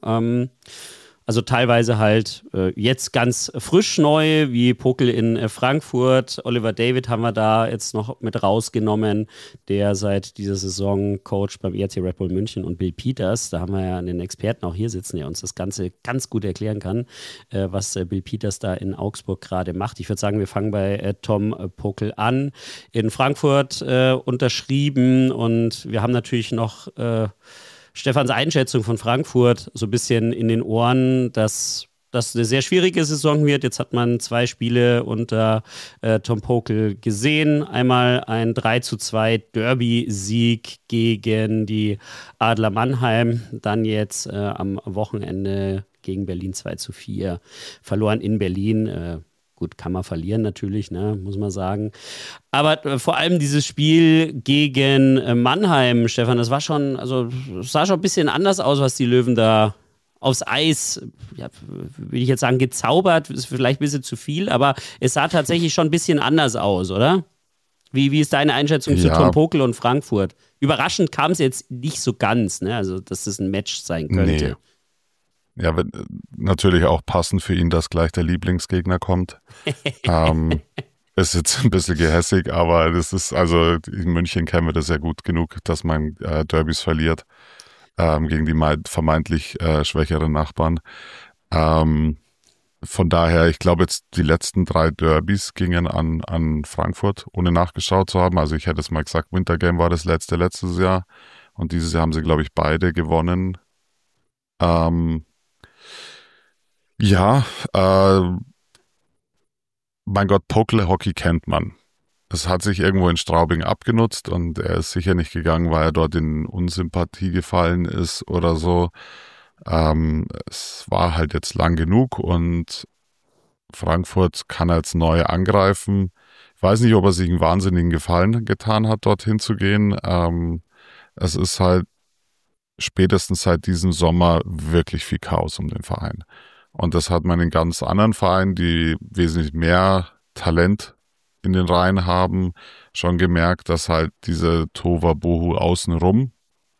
Also teilweise halt jetzt ganz frisch neu, wie Pokel in Frankfurt. Oliver David haben wir da jetzt noch mit rausgenommen, der seit dieser Saison Coach beim ERC Red Bull München und Bill Peters. Da haben wir ja einen Experten auch hier sitzen, der uns das Ganze ganz gut erklären kann, was Bill Peters da in Augsburg gerade macht. Ich würde sagen, wir fangen bei Tom Pokel an. In Frankfurt unterschrieben und wir haben natürlich noch Stefans Einschätzung von Frankfurt so ein bisschen in den Ohren, dass das eine sehr schwierige Saison wird. Jetzt hat man 2 Spiele unter Tom Pokel gesehen. Einmal ein 3:2 Derby-Sieg gegen die Adler Mannheim. Dann jetzt am Wochenende gegen Berlin 2:4 verloren in Berlin. Gut, kann man verlieren natürlich, ne, muss man sagen. Aber vor allem dieses Spiel gegen Mannheim, Stefan, das war schon, also es sah schon ein bisschen anders aus, was die Löwen da aufs Eis, ja, will ich jetzt sagen, gezaubert, ist vielleicht ein bisschen zu viel, aber es sah tatsächlich schon ein bisschen anders aus, oder? Wie ist deine Einschätzung zu Tom Pokel und Frankfurt? Überraschend kam es jetzt nicht so ganz, ne? Also dass das ein Match sein könnte. Nee. Ja, natürlich auch passend für ihn, dass gleich der Lieblingsgegner kommt. ist jetzt ein bisschen gehässig, aber das ist, also in München kennen wir das ja gut genug, dass man Derbys verliert gegen die vermeintlich schwächeren Nachbarn. Von daher, ich glaube jetzt die letzten 3 Derbys gingen an Frankfurt, ohne nachgeschaut zu haben. Also ich hätte es mal gesagt, Wintergame war das letztes Jahr und dieses Jahr haben sie, glaube ich, beide gewonnen. Mein Gott, Pokle-Hockey kennt man. Es hat sich irgendwo in Straubing abgenutzt und er ist sicher nicht gegangen, weil er dort in Unsympathie gefallen ist oder so. Es war halt jetzt lang genug und Frankfurt kann als neu angreifen. Ich weiß nicht, ob er sich einen wahnsinnigen Gefallen getan hat, dorthin zu gehen. Es ist halt spätestens seit diesem Sommer wirklich viel Chaos um den Verein. Und das hat man in ganz anderen Vereinen, die wesentlich mehr Talent in den Reihen haben, schon gemerkt, dass halt diese Tohuwabohu außenrum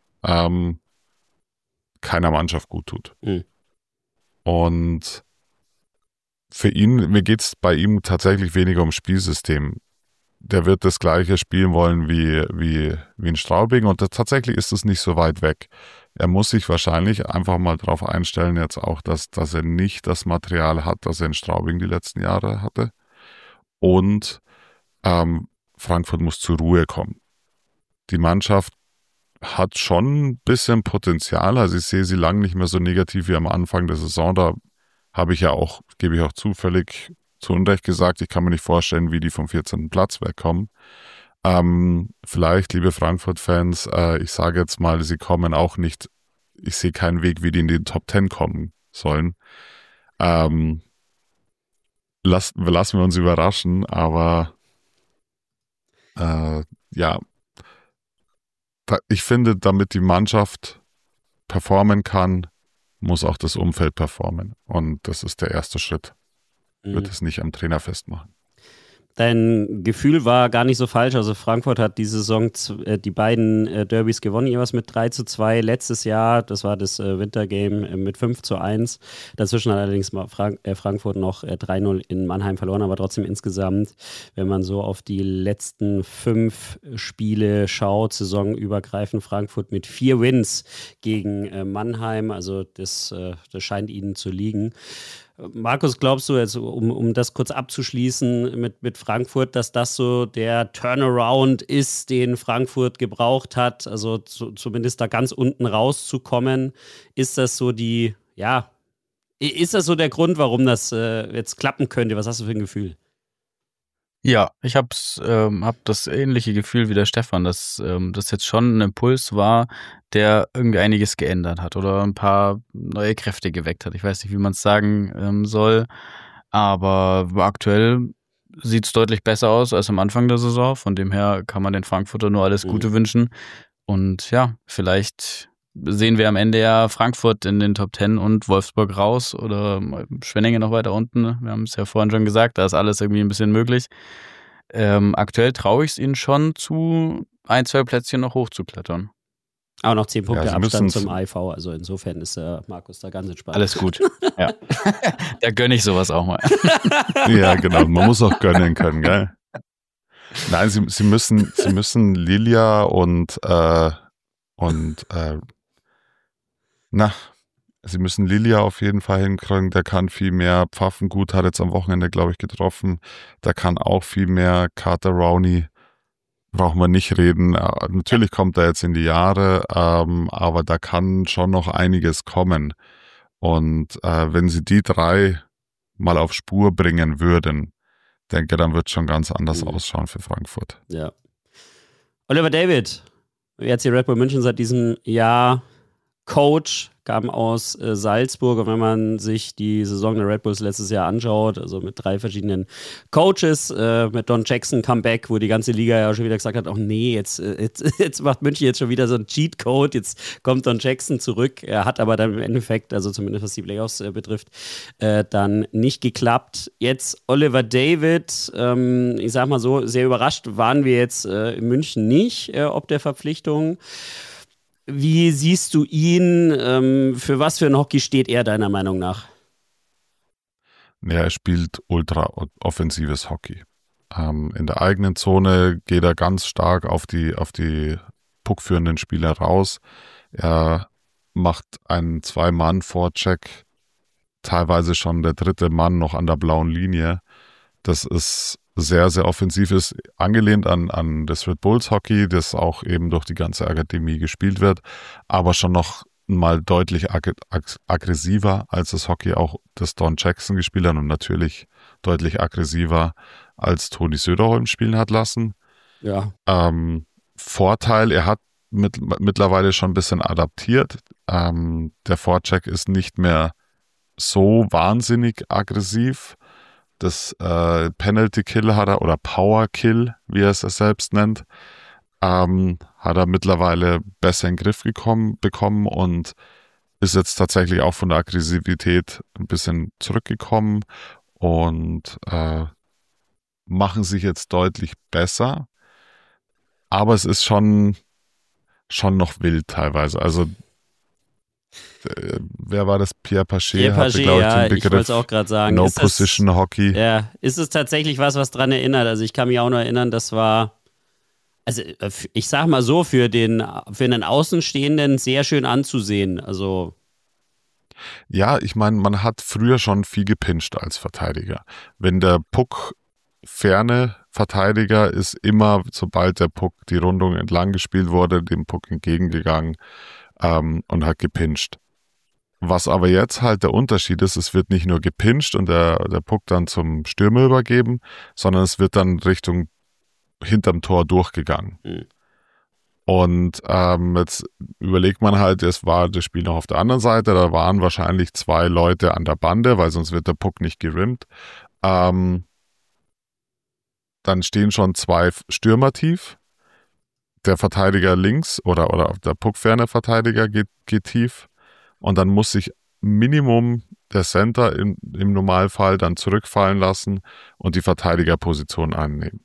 keiner Mannschaft gut tut. Mhm. Und für ihn, mir geht es bei ihm tatsächlich weniger ums Spielsystem. Der wird das Gleiche spielen wollen wie in Straubing und tatsächlich ist es nicht so weit weg. Er muss sich wahrscheinlich einfach mal darauf einstellen jetzt auch, dass er nicht das Material hat, das er in Straubing die letzten Jahre hatte. Und Frankfurt muss zur Ruhe kommen. Die Mannschaft hat schon ein bisschen Potenzial, also ich sehe sie lange nicht mehr so negativ wie am Anfang der Saison. Da gebe ich auch zufällig zu Unrecht gesagt, ich kann mir nicht vorstellen, wie die vom 14. Platz wegkommen. Vielleicht, liebe Frankfurt-Fans, ich sage jetzt mal, sie kommen auch nicht, ich sehe keinen Weg, wie die in den Top 10 kommen sollen. Lassen wir uns überraschen, aber ich finde, damit die Mannschaft performen kann, muss auch das Umfeld performen. Und das ist der erste Schritt. Wird es nicht am Trainer festmachen. Dein Gefühl war gar nicht so falsch. Also Frankfurt hat diese Saison die beiden Derbys gewonnen, jeweils mit 3:2. Letztes Jahr, das war das Wintergame mit 5:1. Dazwischen hat allerdings Frankfurt noch 3:0 in Mannheim verloren, aber trotzdem insgesamt, wenn man so auf die letzten 5 Spiele schaut, saisonübergreifend Frankfurt mit 4 Wins gegen Mannheim. Also das scheint ihnen zu liegen. Markus, glaubst du jetzt, um das kurz abzuschließen mit Frankfurt, dass das so der Turnaround ist, den Frankfurt gebraucht hat, also zumindest da ganz unten rauszukommen? Ist das so ist das so der Grund, warum das jetzt klappen könnte? Was hast du für ein Gefühl? Ja, ich hab das ähnliche Gefühl wie der Stefan, dass das jetzt schon ein Impuls war, der irgendwie einiges geändert hat oder ein paar neue Kräfte geweckt hat. Ich weiß nicht, wie man es sagen soll, aber aktuell sieht es deutlich besser aus als am Anfang der Saison. Von dem her kann man den Frankfurter nur alles Gute wünschen. Und ja, vielleicht sehen wir am Ende ja Frankfurt in den Top 10 und Wolfsburg raus oder Schwenningen noch weiter unten. Wir haben es ja vorhin schon gesagt, da ist alles irgendwie ein bisschen möglich. Aktuell traue ich es ihnen schon zu, 1-2 Plätzchen noch hochzuklettern. Aber noch 10 Punkte Abstand zum AIV, also insofern ist Markus da ganz entspannt. Alles gut, ja. Da gönne ich sowas auch mal. Ja, genau, man muss auch gönnen können, gell? Nein, sie müssen Lilia sie müssen Lilia auf jeden Fall hinkriegen, der kann viel mehr. Pfaffengut hat jetzt am Wochenende, glaube ich, getroffen. Der kann auch viel mehr. Carter Rowney brauchen wir nicht reden. Natürlich kommt er jetzt in die Jahre, aber da kann schon noch einiges kommen. Und wenn sie die 3 mal auf Spur bringen würden, denke, dann wird es schon ganz anders ausschauen für Frankfurt. Ja. Oliver David, jetzt hier Red Bull München seit diesem Jahr Coach, kam aus Salzburg, und wenn man sich die Saison der Red Bulls letztes Jahr anschaut, also mit 3 verschiedenen Coaches, mit Don Jackson Comeback, wo die ganze Liga ja schon wieder gesagt hat, oh nee, jetzt macht München jetzt schon wieder so einen Cheatcode, jetzt kommt Don Jackson zurück. Er hat aber dann im Endeffekt, also zumindest was die Playoffs betrifft, dann nicht geklappt. Jetzt Oliver David, ich sag mal so, sehr überrascht waren wir jetzt in München nicht, ob der Verpflichtung. Wie siehst du ihn? Für was für ein Hockey steht er deiner Meinung nach? Ja, er spielt ultra offensives Hockey. In der eigenen Zone geht er ganz stark auf die puckführenden Spieler raus. Er macht einen 2-Mann-Vorcheck, teilweise schon der 3. Mann noch an der blauen Linie. Das ist sehr, sehr offensiv, ist angelehnt an das Red Bulls Hockey, das auch eben durch die ganze Akademie gespielt wird, aber schon noch mal deutlich aggressiver als das Hockey auch das Don Jackson gespielt hat und natürlich deutlich aggressiver als Toni Söderholm spielen hat lassen. Ja. Vorteil, er hat mittlerweile schon ein bisschen adaptiert. Der Vorcheck ist nicht mehr so wahnsinnig aggressiv. Das Penalty Kill hat er, oder Power Kill, wie er es selbst nennt, hat er mittlerweile besser in den Griff bekommen und ist jetzt tatsächlich auch von der Aggressivität ein bisschen zurückgekommen und machen sich jetzt deutlich besser. Aber es ist schon noch wild teilweise. Also wer war das? Pierre Paget hatte, glaube ich, den Begriff. Ich wollte es auch gerade sagen. No-Position Hockey. Ja, ist es tatsächlich was dran erinnert? Also ich kann mich auch noch erinnern, das war, also ich sag mal so, für einen Außenstehenden sehr schön anzusehen. Also ja, ich meine, man hat früher schon viel gepinscht als Verteidiger. Wenn der Puck ferne Verteidiger ist immer, sobald der Puck die Rundung entlang gespielt wurde, dem Puck entgegengegangen und hat gepinscht. Was aber jetzt halt der Unterschied ist, es wird nicht nur gepinscht und der Puck dann zum Stürmer übergeben, sondern es wird dann Richtung hinterm Tor durchgegangen. Mhm. Und jetzt überlegt man halt, es war das Spiel noch auf der anderen Seite, da waren wahrscheinlich 2 Leute an der Bande, weil sonst wird der Puck nicht gerimmt. Dann stehen schon 2 Stürmer tief. Der Verteidiger links oder der puckferne Verteidiger geht tief. Und dann muss sich Minimum der Center im Normalfall dann zurückfallen lassen und die Verteidigerposition einnehmen.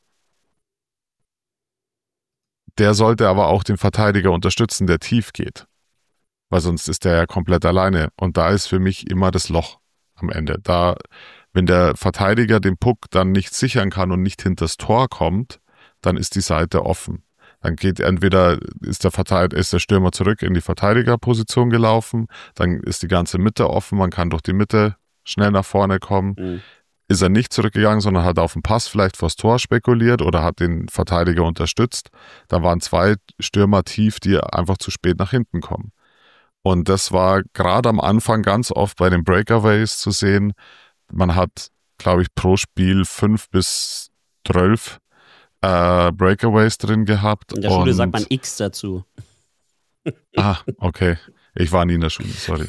Der sollte aber auch den Verteidiger unterstützen, der tief geht. Weil sonst ist der ja komplett alleine. Und da ist für mich immer das Loch am Ende. Wenn der Verteidiger den Puck dann nicht sichern kann und nicht hinters Tor kommt, dann ist die Seite offen. Dann geht entweder ist der Stürmer zurück in die Verteidigerposition gelaufen, dann ist die ganze Mitte offen, man kann durch die Mitte schnell nach vorne kommen. Mhm. Ist er nicht zurückgegangen, sondern hat auf den Pass vielleicht vors Tor spekuliert oder hat den Verteidiger unterstützt. Da waren 2 Stürmer tief, die einfach zu spät nach hinten kommen. Und das war gerade am Anfang ganz oft bei den Breakaways zu sehen. Man hat, glaube ich, pro Spiel 5 bis 12 Breakaways drin gehabt. In der Schule sagt man X dazu. Ah, okay. Ich war nie in der Schule, sorry.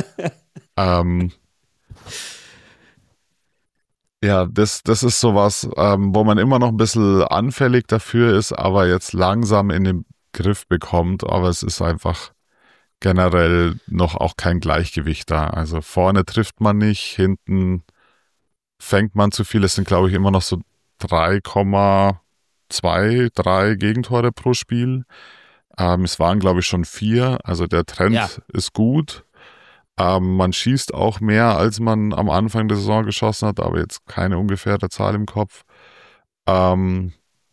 Ja, das ist sowas, wo man immer noch ein bisschen anfällig dafür ist, aber jetzt langsam in den Griff bekommt. Aber es ist einfach generell noch auch kein Gleichgewicht da. Also vorne trifft man nicht, hinten fängt man zu viel. Es sind, glaube ich, immer noch so 3,3 Gegentore pro Spiel. Es waren, glaube ich, schon 4. Also der Trend ist gut. Man schießt auch mehr, als man am Anfang der Saison geschossen hat, aber jetzt keine ungefähre Zahl im Kopf. Aber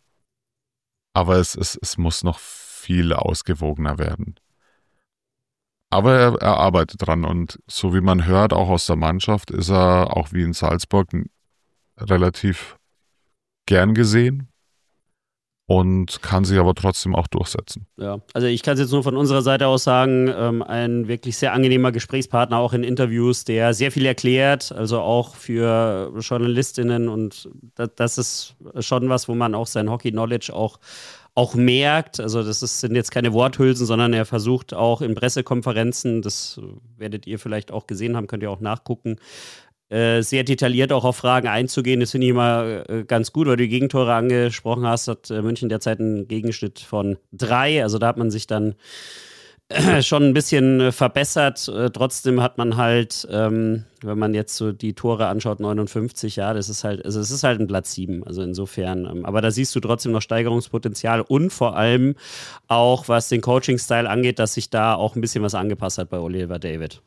es muss noch viel ausgewogener werden. Aber er arbeitet dran und so wie man hört, auch aus der Mannschaft, ist er auch wie in Salzburg relativ gern gesehen und kann sich aber trotzdem auch durchsetzen. Ja, also ich kann es jetzt nur von unserer Seite aus sagen, ein wirklich sehr angenehmer Gesprächspartner, auch in Interviews, der sehr viel erklärt, also auch für JournalistInnen, und das ist schon was, wo man auch sein Hockey-Knowledge auch merkt. Also sind jetzt keine Worthülsen, sondern er versucht auch in Pressekonferenzen, das werdet ihr vielleicht auch gesehen haben, könnt ihr auch nachgucken, sehr detailliert auch auf Fragen einzugehen. Das finde ich immer ganz gut, weil du die Gegentore angesprochen hast, hat München derzeit einen Gegenschnitt von 3. Also da hat man sich dann schon ein bisschen verbessert. Trotzdem hat man halt, wenn man jetzt so die Tore anschaut, 59, ja, das ist halt, also es ist halt ein Platz 7. Also insofern, aber da siehst du trotzdem noch Steigerungspotenzial und vor allem auch, was den Coaching-Style angeht, dass sich da auch ein bisschen was angepasst hat bei Oliver David.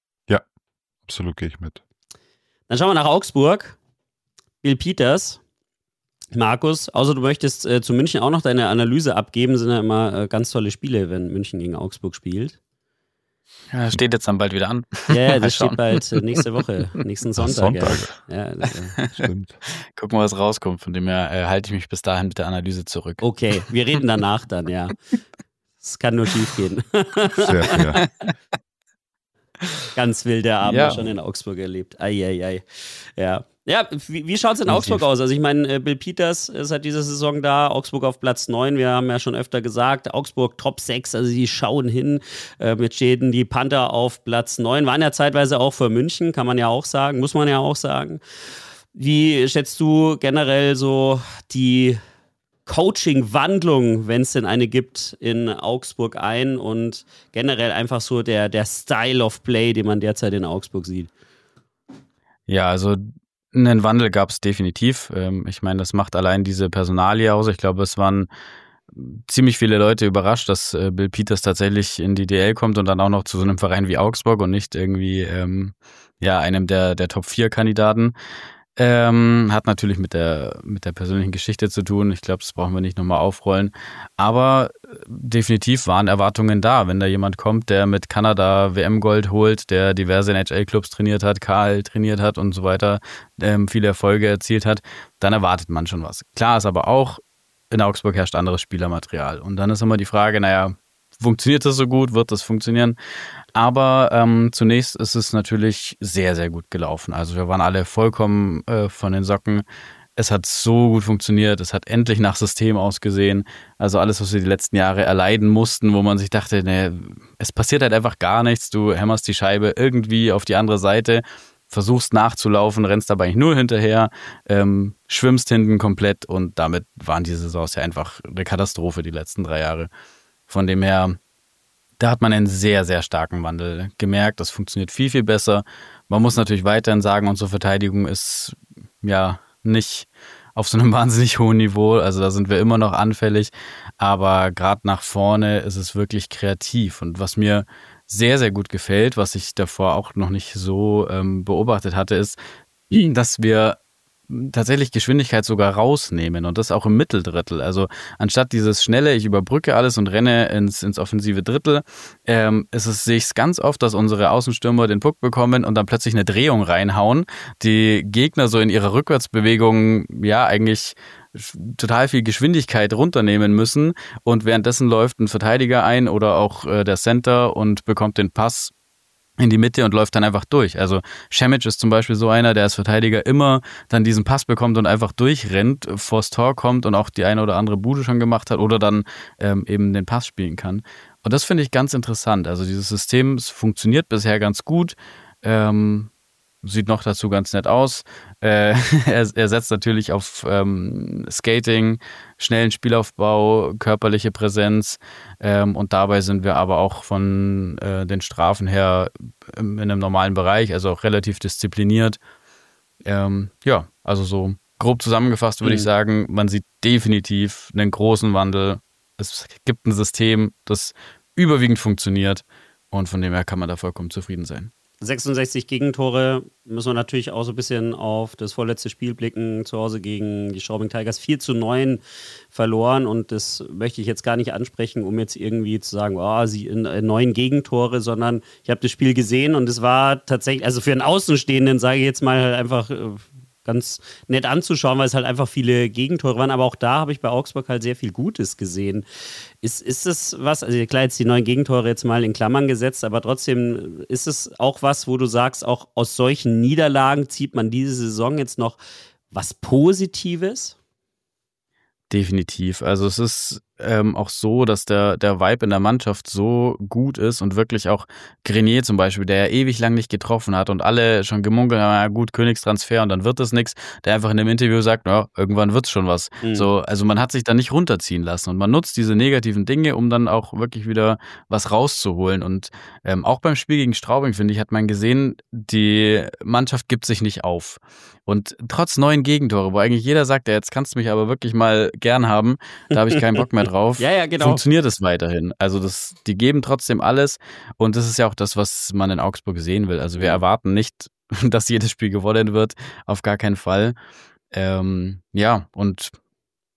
Absolut, gehe ich mit. Dann schauen wir nach Augsburg. Bill Peters Markus, außer du möchtest zu München auch noch deine Analyse abgeben, sind ja immer ganz tolle Spiele, wenn München gegen Augsburg spielt. Ja, steht jetzt dann bald wieder an. Ja, das steht bald nächste Woche, nächsten Sonntag. Ja, Stimmt. Gucken wir, was rauskommt. Von dem her halte ich mich bis dahin mit der Analyse zurück. Okay, wir reden danach dann, ja. Es kann nur schief gehen. Sehr fair. Ganz wilder Abend schon in Augsburg erlebt. Eieiei. Ja. Ja, wie schaut es in Augsburg aus? Also ich meine, Bill Peters ist seit dieser Saison da, Augsburg auf Platz 9, wir haben ja schon öfter gesagt, Augsburg Top 6, also die schauen hin. Jetzt stehen die Panther auf Platz 9, waren ja zeitweise auch vor München, kann man ja auch sagen, muss man ja auch sagen. Wie schätzt du generell so die Coaching-Wandlung, wenn es denn eine gibt, in Augsburg ein und generell einfach so der Style of Play, den man derzeit in Augsburg sieht? Ja, also einen Wandel gab es definitiv. Ich meine, das macht allein diese Personalie aus. Ich glaube, es waren ziemlich viele Leute überrascht, dass Bill Peters tatsächlich in die DL kommt und dann auch noch zu so einem Verein wie Augsburg und nicht irgendwie einem der Top-4-Kandidaten. Hat natürlich mit der persönlichen Geschichte zu tun. Ich glaube, das brauchen wir nicht nochmal aufrollen. Aber definitiv waren Erwartungen da. Wenn da jemand kommt, der mit Kanada WM-Gold holt, der diverse NHL-Clubs trainiert hat, KHL trainiert hat und so weiter, viele Erfolge erzielt hat, dann erwartet man schon was. Klar ist aber auch, in Augsburg herrscht anderes Spielermaterial. Und dann ist immer die Frage, funktioniert das so gut? Wird das funktionieren? Aber zunächst ist es natürlich sehr, sehr gut gelaufen. Also wir waren alle vollkommen von den Socken. Es hat so gut funktioniert. Es hat endlich nach System ausgesehen. Also alles, was wir die letzten Jahre erleiden mussten, wo man sich dachte, es passiert halt einfach gar nichts. Du hämmerst die Scheibe irgendwie auf die andere Seite, versuchst nachzulaufen, rennst aber eigentlich nur hinterher, schwimmst hinten komplett und damit waren die Saisons ja einfach eine Katastrophe die letzten 3 Jahre. Von dem her, da hat man einen sehr, sehr starken Wandel gemerkt. Das funktioniert viel, viel besser. Man muss natürlich weiterhin sagen, unsere Verteidigung ist ja nicht auf so einem wahnsinnig hohen Niveau. Also da sind wir immer noch anfällig. Aber gerade nach vorne ist es wirklich kreativ. Und was mir sehr, sehr gut gefällt, was ich davor auch noch nicht so beobachtet hatte, ist, dass wir tatsächlich Geschwindigkeit sogar rausnehmen und das auch im Mitteldrittel. Also anstatt dieses schnelle, ich überbrücke alles und renne ins offensive Drittel, sehe ich es ganz oft, dass unsere Außenstürmer den Puck bekommen und dann plötzlich eine Drehung reinhauen, die Gegner so in ihrer Rückwärtsbewegung eigentlich total viel Geschwindigkeit runternehmen müssen und währenddessen läuft ein Verteidiger ein oder auch der Center und bekommt den Pass in die Mitte und läuft dann einfach durch. Also Šemić ist zum Beispiel so einer, der als Verteidiger immer dann diesen Pass bekommt und einfach durchrennt, vors Tor kommt und auch die eine oder andere Bude schon gemacht hat oder dann eben den Pass spielen kann. Und das finde ich ganz interessant. Also dieses System funktioniert bisher ganz gut. Sieht noch dazu ganz nett aus. Er setzt natürlich auf Skating, schnellen Spielaufbau, körperliche Präsenz und dabei sind wir aber auch von den Strafen her in einem normalen Bereich, also auch relativ diszipliniert. Also so grob zusammengefasst würde ich sagen, man sieht definitiv einen großen Wandel. Es gibt ein System, das überwiegend funktioniert und von dem her kann man da vollkommen zufrieden sein. 66 Gegentore, müssen wir natürlich auch so ein bisschen auf das vorletzte Spiel blicken, zu Hause gegen die Straubing Tigers, 4-9 verloren und das möchte ich jetzt gar nicht ansprechen, um jetzt irgendwie zu sagen, sie 9 Gegentore, sondern ich habe das Spiel gesehen und es war tatsächlich, also für einen Außenstehenden, sage ich jetzt mal, halt einfach ganz nett anzuschauen, weil es halt einfach viele Gegentore waren, aber auch da habe ich bei Augsburg halt sehr viel Gutes gesehen. Ist es was, also klar, jetzt die 9 Gegentore jetzt mal in Klammern gesetzt, aber trotzdem ist es auch was, wo du sagst, auch aus solchen Niederlagen zieht man diese Saison jetzt noch was Positives? Definitiv. Also es ist auch so, dass der Vibe in der Mannschaft so gut ist und wirklich auch Grenier zum Beispiel, der ja ewig lang nicht getroffen hat und alle schon gemunkelt haben, ja gut, Königstransfer und dann wird es nichts, der einfach in dem Interview sagt, irgendwann wird's schon was. So, also man hat sich da nicht runterziehen lassen und man nutzt diese negativen Dinge, um dann auch wirklich wieder was rauszuholen und auch beim Spiel gegen Straubing, finde ich, hat man gesehen, die Mannschaft gibt sich nicht auf. Und trotz 9 Gegentore, wo eigentlich jeder sagt, ja, jetzt kannst du mich aber wirklich mal gern haben, da habe ich keinen Bock mehr drauf, ja, genau. Funktioniert es weiterhin. Also die geben trotzdem alles und das ist ja auch das, was man in Augsburg sehen will. Also wir erwarten nicht, dass jedes Spiel gewonnen wird, auf gar keinen Fall. Und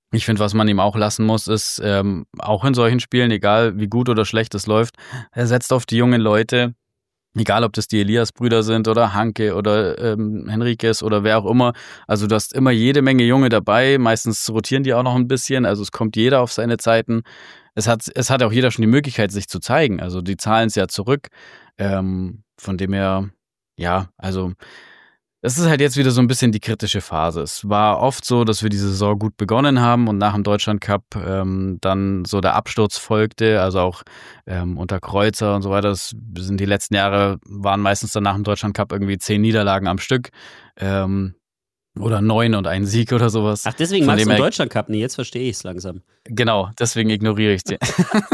Ich finde, was man ihm auch lassen muss, ist, auch in solchen Spielen, egal wie gut oder schlecht es läuft, er setzt auf die jungen Leute, egal ob das die Elias-Brüder sind oder Hanke oder Henriques oder wer auch immer. Also du hast immer jede Menge Junge dabei, meistens rotieren die auch noch ein bisschen, also es kommt jeder auf seine Zeiten. Es hat auch jeder schon die Möglichkeit, sich zu zeigen, also die zahlen es ja zurück. Von dem her, ja, also es ist halt jetzt wieder so ein bisschen die kritische Phase. Es war oft so, dass wir die Saison gut begonnen haben und nach dem Deutschlandcup dann so der Absturz folgte, also auch unter Kreuzer und so weiter. Das sind die letzten Jahre, waren meistens dann nach dem Deutschlandcup irgendwie 10 Niederlagen am Stück oder 9 und ein Sieg oder sowas. Ach, deswegen Von magst dem du den her- Deutschlandcup nicht, jetzt verstehe ich es langsam. Genau, deswegen ignoriere ich die.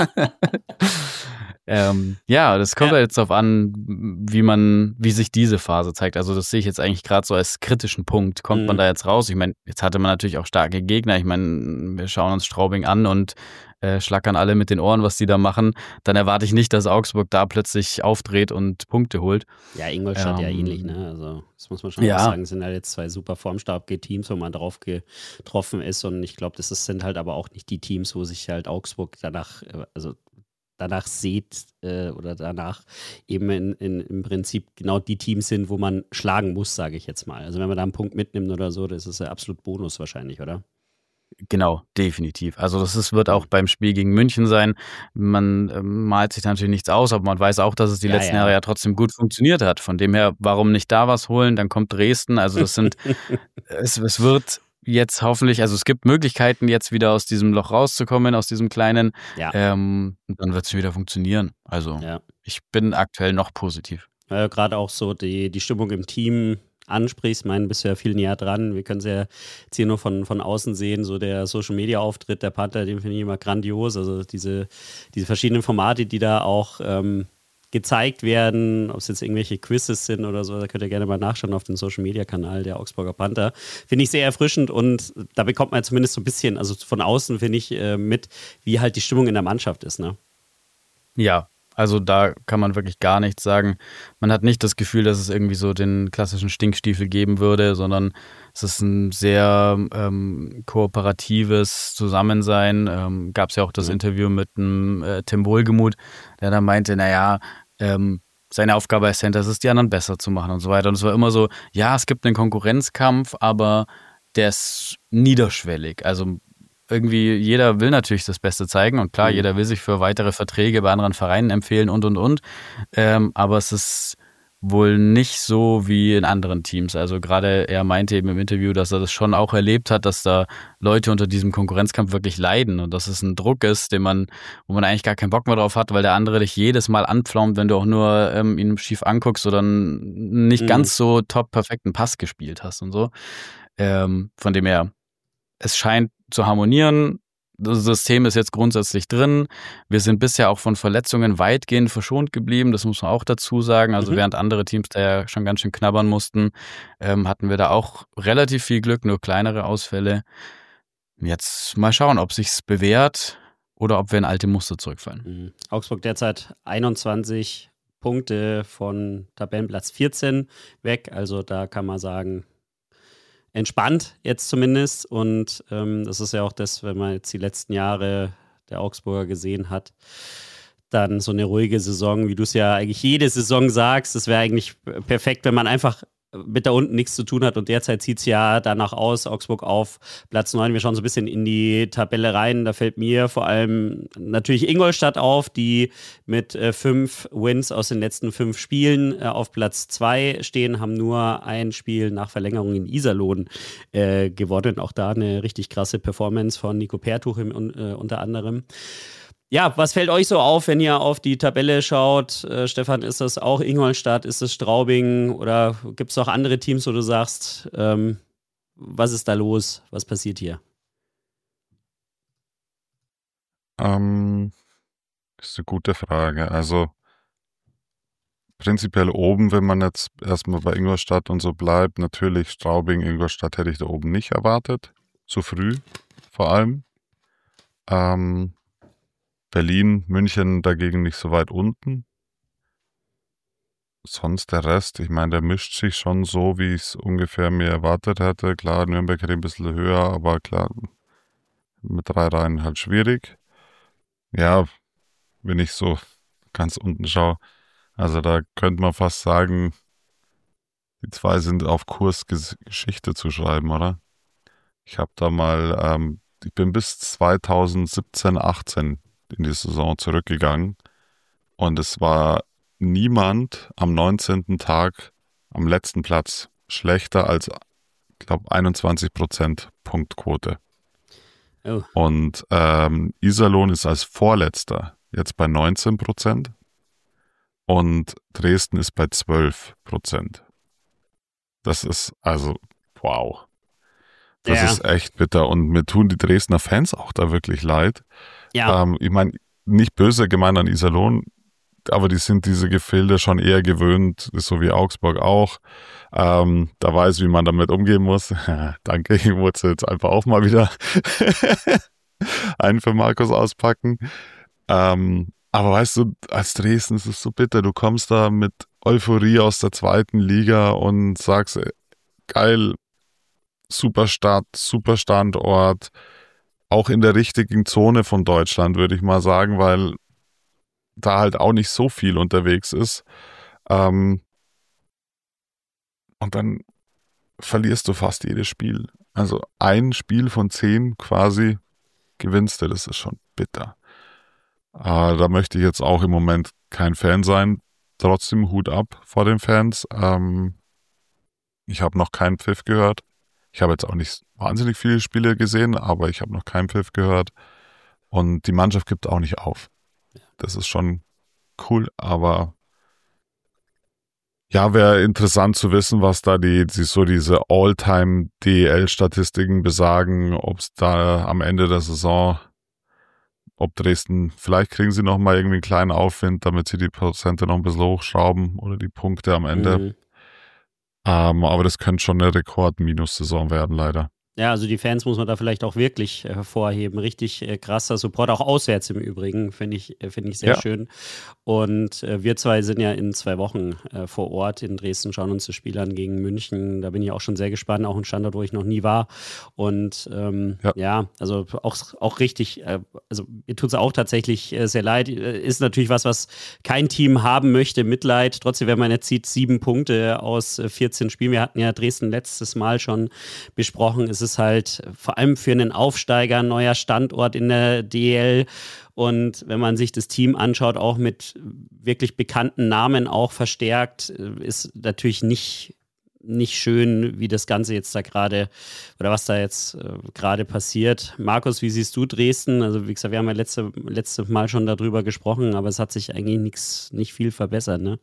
Ja, das kommt Ja. ja jetzt darauf an, wie sich diese Phase zeigt. Also das sehe ich jetzt eigentlich gerade so als kritischen Punkt. Kommt man da jetzt raus? Ich meine, jetzt hatte man natürlich auch starke Gegner. Ich meine, wir schauen uns Straubing an und schlackern alle mit den Ohren, was die da machen. Dann erwarte ich nicht, dass Augsburg da plötzlich aufdreht und Punkte holt. Ja, Ingolstadt ja ähnlich, ne? Also, das muss man schon Ja. auch sagen. Es sind halt jetzt 2 super formstarke Teams, wo man drauf getroffen ist. Und ich glaube, sind halt aber auch nicht die Teams, wo sich halt Augsburg danach sieht oder danach eben im Prinzip genau die Teams sind, wo man schlagen muss, sage ich jetzt mal. Also, wenn man da einen Punkt mitnimmt oder so, das ist ja absolut Bonus wahrscheinlich, oder? Genau, definitiv. Also wird auch beim Spiel gegen München sein. Man malt sich natürlich nichts aus, aber man weiß auch, dass es die Ja, letzten ja. Jahre ja trotzdem gut funktioniert hat. Von dem her, warum nicht da was holen? Dann kommt Dresden. Also es wird jetzt hoffentlich, also es gibt Möglichkeiten, jetzt wieder aus diesem Loch rauszukommen, aus diesem kleinen. Ja. Und dann wird es wieder funktionieren. Also Ja. ich bin aktuell noch positiv. Gerade auch so die Stimmung im Team ansprichst, meinen bist du ja viel näher dran. Wir können es ja jetzt hier nur von außen sehen, so der Social-Media-Auftritt der Panther, den finde ich immer grandios. Also diese verschiedenen Formate, die da auch gezeigt werden, ob es jetzt irgendwelche Quizzes sind oder so, da könnt ihr gerne mal nachschauen auf dem Social-Media-Kanal der Augsburger Panther. Finde ich sehr erfrischend und da bekommt man zumindest so ein bisschen, also von außen finde ich mit, wie halt die Stimmung in der Mannschaft ist, ne? Ja, also da kann man wirklich gar nichts sagen. Man hat nicht das Gefühl, dass es irgendwie so den klassischen Stinkstiefel geben würde, sondern es ist ein sehr kooperatives Zusammensein. Gab es ja auch das Interview mit dem Tim Wohlgemuth, der dann meinte, naja, seine Aufgabe als Center ist es, die anderen besser zu machen und so weiter. Und es war immer so, ja, es gibt einen Konkurrenzkampf, aber der ist niederschwellig. Also irgendwie, jeder will natürlich das Beste zeigen und klar, jeder will sich für weitere Verträge bei anderen Vereinen empfehlen und. Aber es ist wohl nicht so wie in anderen Teams. Also gerade er meinte eben im Interview, dass er das schon auch erlebt hat, dass da Leute unter diesem Konkurrenzkampf wirklich leiden und dass es ein Druck ist, wo man eigentlich gar keinen Bock mehr drauf hat, weil der andere dich jedes Mal anpflaumt, wenn du auch nur ihn schief anguckst oder nicht ganz so top perfekten Pass gespielt hast und so. Von dem her, es scheint zu harmonieren. Das System ist jetzt grundsätzlich drin. Wir sind bisher auch von Verletzungen weitgehend verschont geblieben. Das muss man auch dazu sagen. Also während andere Teams da ja schon ganz schön knabbern mussten, hatten wir da auch relativ viel Glück, nur kleinere Ausfälle. Jetzt mal schauen, ob sich's bewährt oder ob wir in alte Muster zurückfallen. Augsburg derzeit 21 Punkte von Tabellenplatz 14 weg. Also da kann man sagen, entspannt jetzt zumindest und das ist ja auch das, wenn man jetzt die letzten Jahre der Augsburger gesehen hat, dann so eine ruhige Saison, wie du es ja eigentlich jede Saison sagst, das wäre eigentlich perfekt, wenn man einfach mit da unten nichts zu tun hat und derzeit sieht es ja danach aus, Augsburg auf Platz 9, wir schauen so ein bisschen in die Tabelle rein, da fällt mir vor allem natürlich Ingolstadt auf, die mit 5 Wins aus den letzten 5 Spielen auf Platz 2 stehen, haben nur ein Spiel nach Verlängerung in Iserlohn gewonnen, auch da eine richtig krasse Performance von Nico Pertuch unter anderem. Ja, was fällt euch so auf, wenn ihr auf die Tabelle schaut? Stefan, ist das auch Ingolstadt, ist es Straubing oder gibt es auch andere Teams, wo du sagst, was ist da los, was passiert hier? Ist eine gute Frage. Also prinzipiell oben, wenn man jetzt erstmal bei Ingolstadt und so bleibt, natürlich Straubing, Ingolstadt hätte ich da oben nicht erwartet. Zu früh vor allem. Berlin, München dagegen nicht so weit unten. Sonst der Rest, ich meine, der mischt sich schon so, wie ich es ungefähr mir erwartet hätte. Klar, Nürnberg hätte ein bisschen höher, aber klar, mit 3 Reihen halt schwierig. Ja, wenn ich so ganz unten schaue, also da könnte man fast sagen, die 2 sind auf Kurs, Geschichte zu schreiben, oder? Ich habe da mal, ich bin bis 2017, 18 in die Saison zurückgegangen und es war niemand am 19. Tag am letzten Platz schlechter als, ich glaube, 21% Punktquote. Oh. Und Iserlohn ist als Vorletzter jetzt bei 19% und Dresden ist bei 12%. Das ist also, wow. Das ist echt bitter und mir tun die Dresdner Fans auch da wirklich leid. Ja. Ich meine, nicht böse gemeint an Iserlohn, aber die sind diese Gefilde schon eher gewöhnt, so wie Augsburg auch. Da weiß, wie man damit umgehen muss. Danke, ich muss jetzt einfach auch mal wieder einen für Markus auspacken. Aber weißt du, als Dresden ist es so bitter. Du kommst da mit Euphorie aus der 2. Liga und sagst, geil, super Stadt, super Standort, auch in der richtigen Zone von Deutschland, würde ich mal sagen, weil da halt auch nicht so viel unterwegs ist. Und dann verlierst du fast jedes Spiel. Also ein Spiel von 10 quasi gewinnst du, das ist schon bitter. Da möchte ich jetzt auch im Moment kein Fan sein. Trotzdem Hut ab vor den Fans. Ich habe noch keinen Pfiff gehört. Ich habe jetzt auch nicht wahnsinnig viele Spiele gesehen, aber ich habe noch keinen Pfiff gehört. Und die Mannschaft gibt auch nicht auf. Das ist schon cool, aber ja, wäre interessant zu wissen, was da diese All-Time-DEL-Statistiken besagen, ob es da am Ende der Saison, ob Dresden, vielleicht kriegen sie noch mal irgendwie einen kleinen Aufwind, damit sie die Prozente noch ein bisschen hochschrauben oder die Punkte am Ende. Mhm. Aber das könnte schon eine Rekord-Minus-Saison werden, leider. Ja, also die Fans muss man da vielleicht auch wirklich hervorheben. Richtig krasser Support, auch auswärts im Übrigen, finde ich sehr schön. Und wir 2 sind ja in 2 Wochen vor Ort in Dresden, schauen uns das Spiel an gegen München. Da bin ich auch schon sehr gespannt, auch ein Standort, wo ich noch nie war. Und also auch richtig, also mir tut es auch tatsächlich sehr leid. Ist natürlich was kein Team haben möchte, Mitleid. Trotzdem, wenn man jetzt sieht, 7 Punkte aus 14 Spielen. Wir hatten ja Dresden letztes Mal schon besprochen. Es ist halt vor allem für einen Aufsteiger ein neuer Standort in der DEL. Und wenn man sich das Team anschaut, auch mit wirklich bekannten Namen auch verstärkt, ist natürlich nicht schön, wie das Ganze jetzt da gerade oder was da jetzt gerade passiert. Markus, wie siehst du Dresden? Also wie gesagt, wir haben ja letzte Mal schon darüber gesprochen, aber es hat sich eigentlich nicht viel verbessert, ne?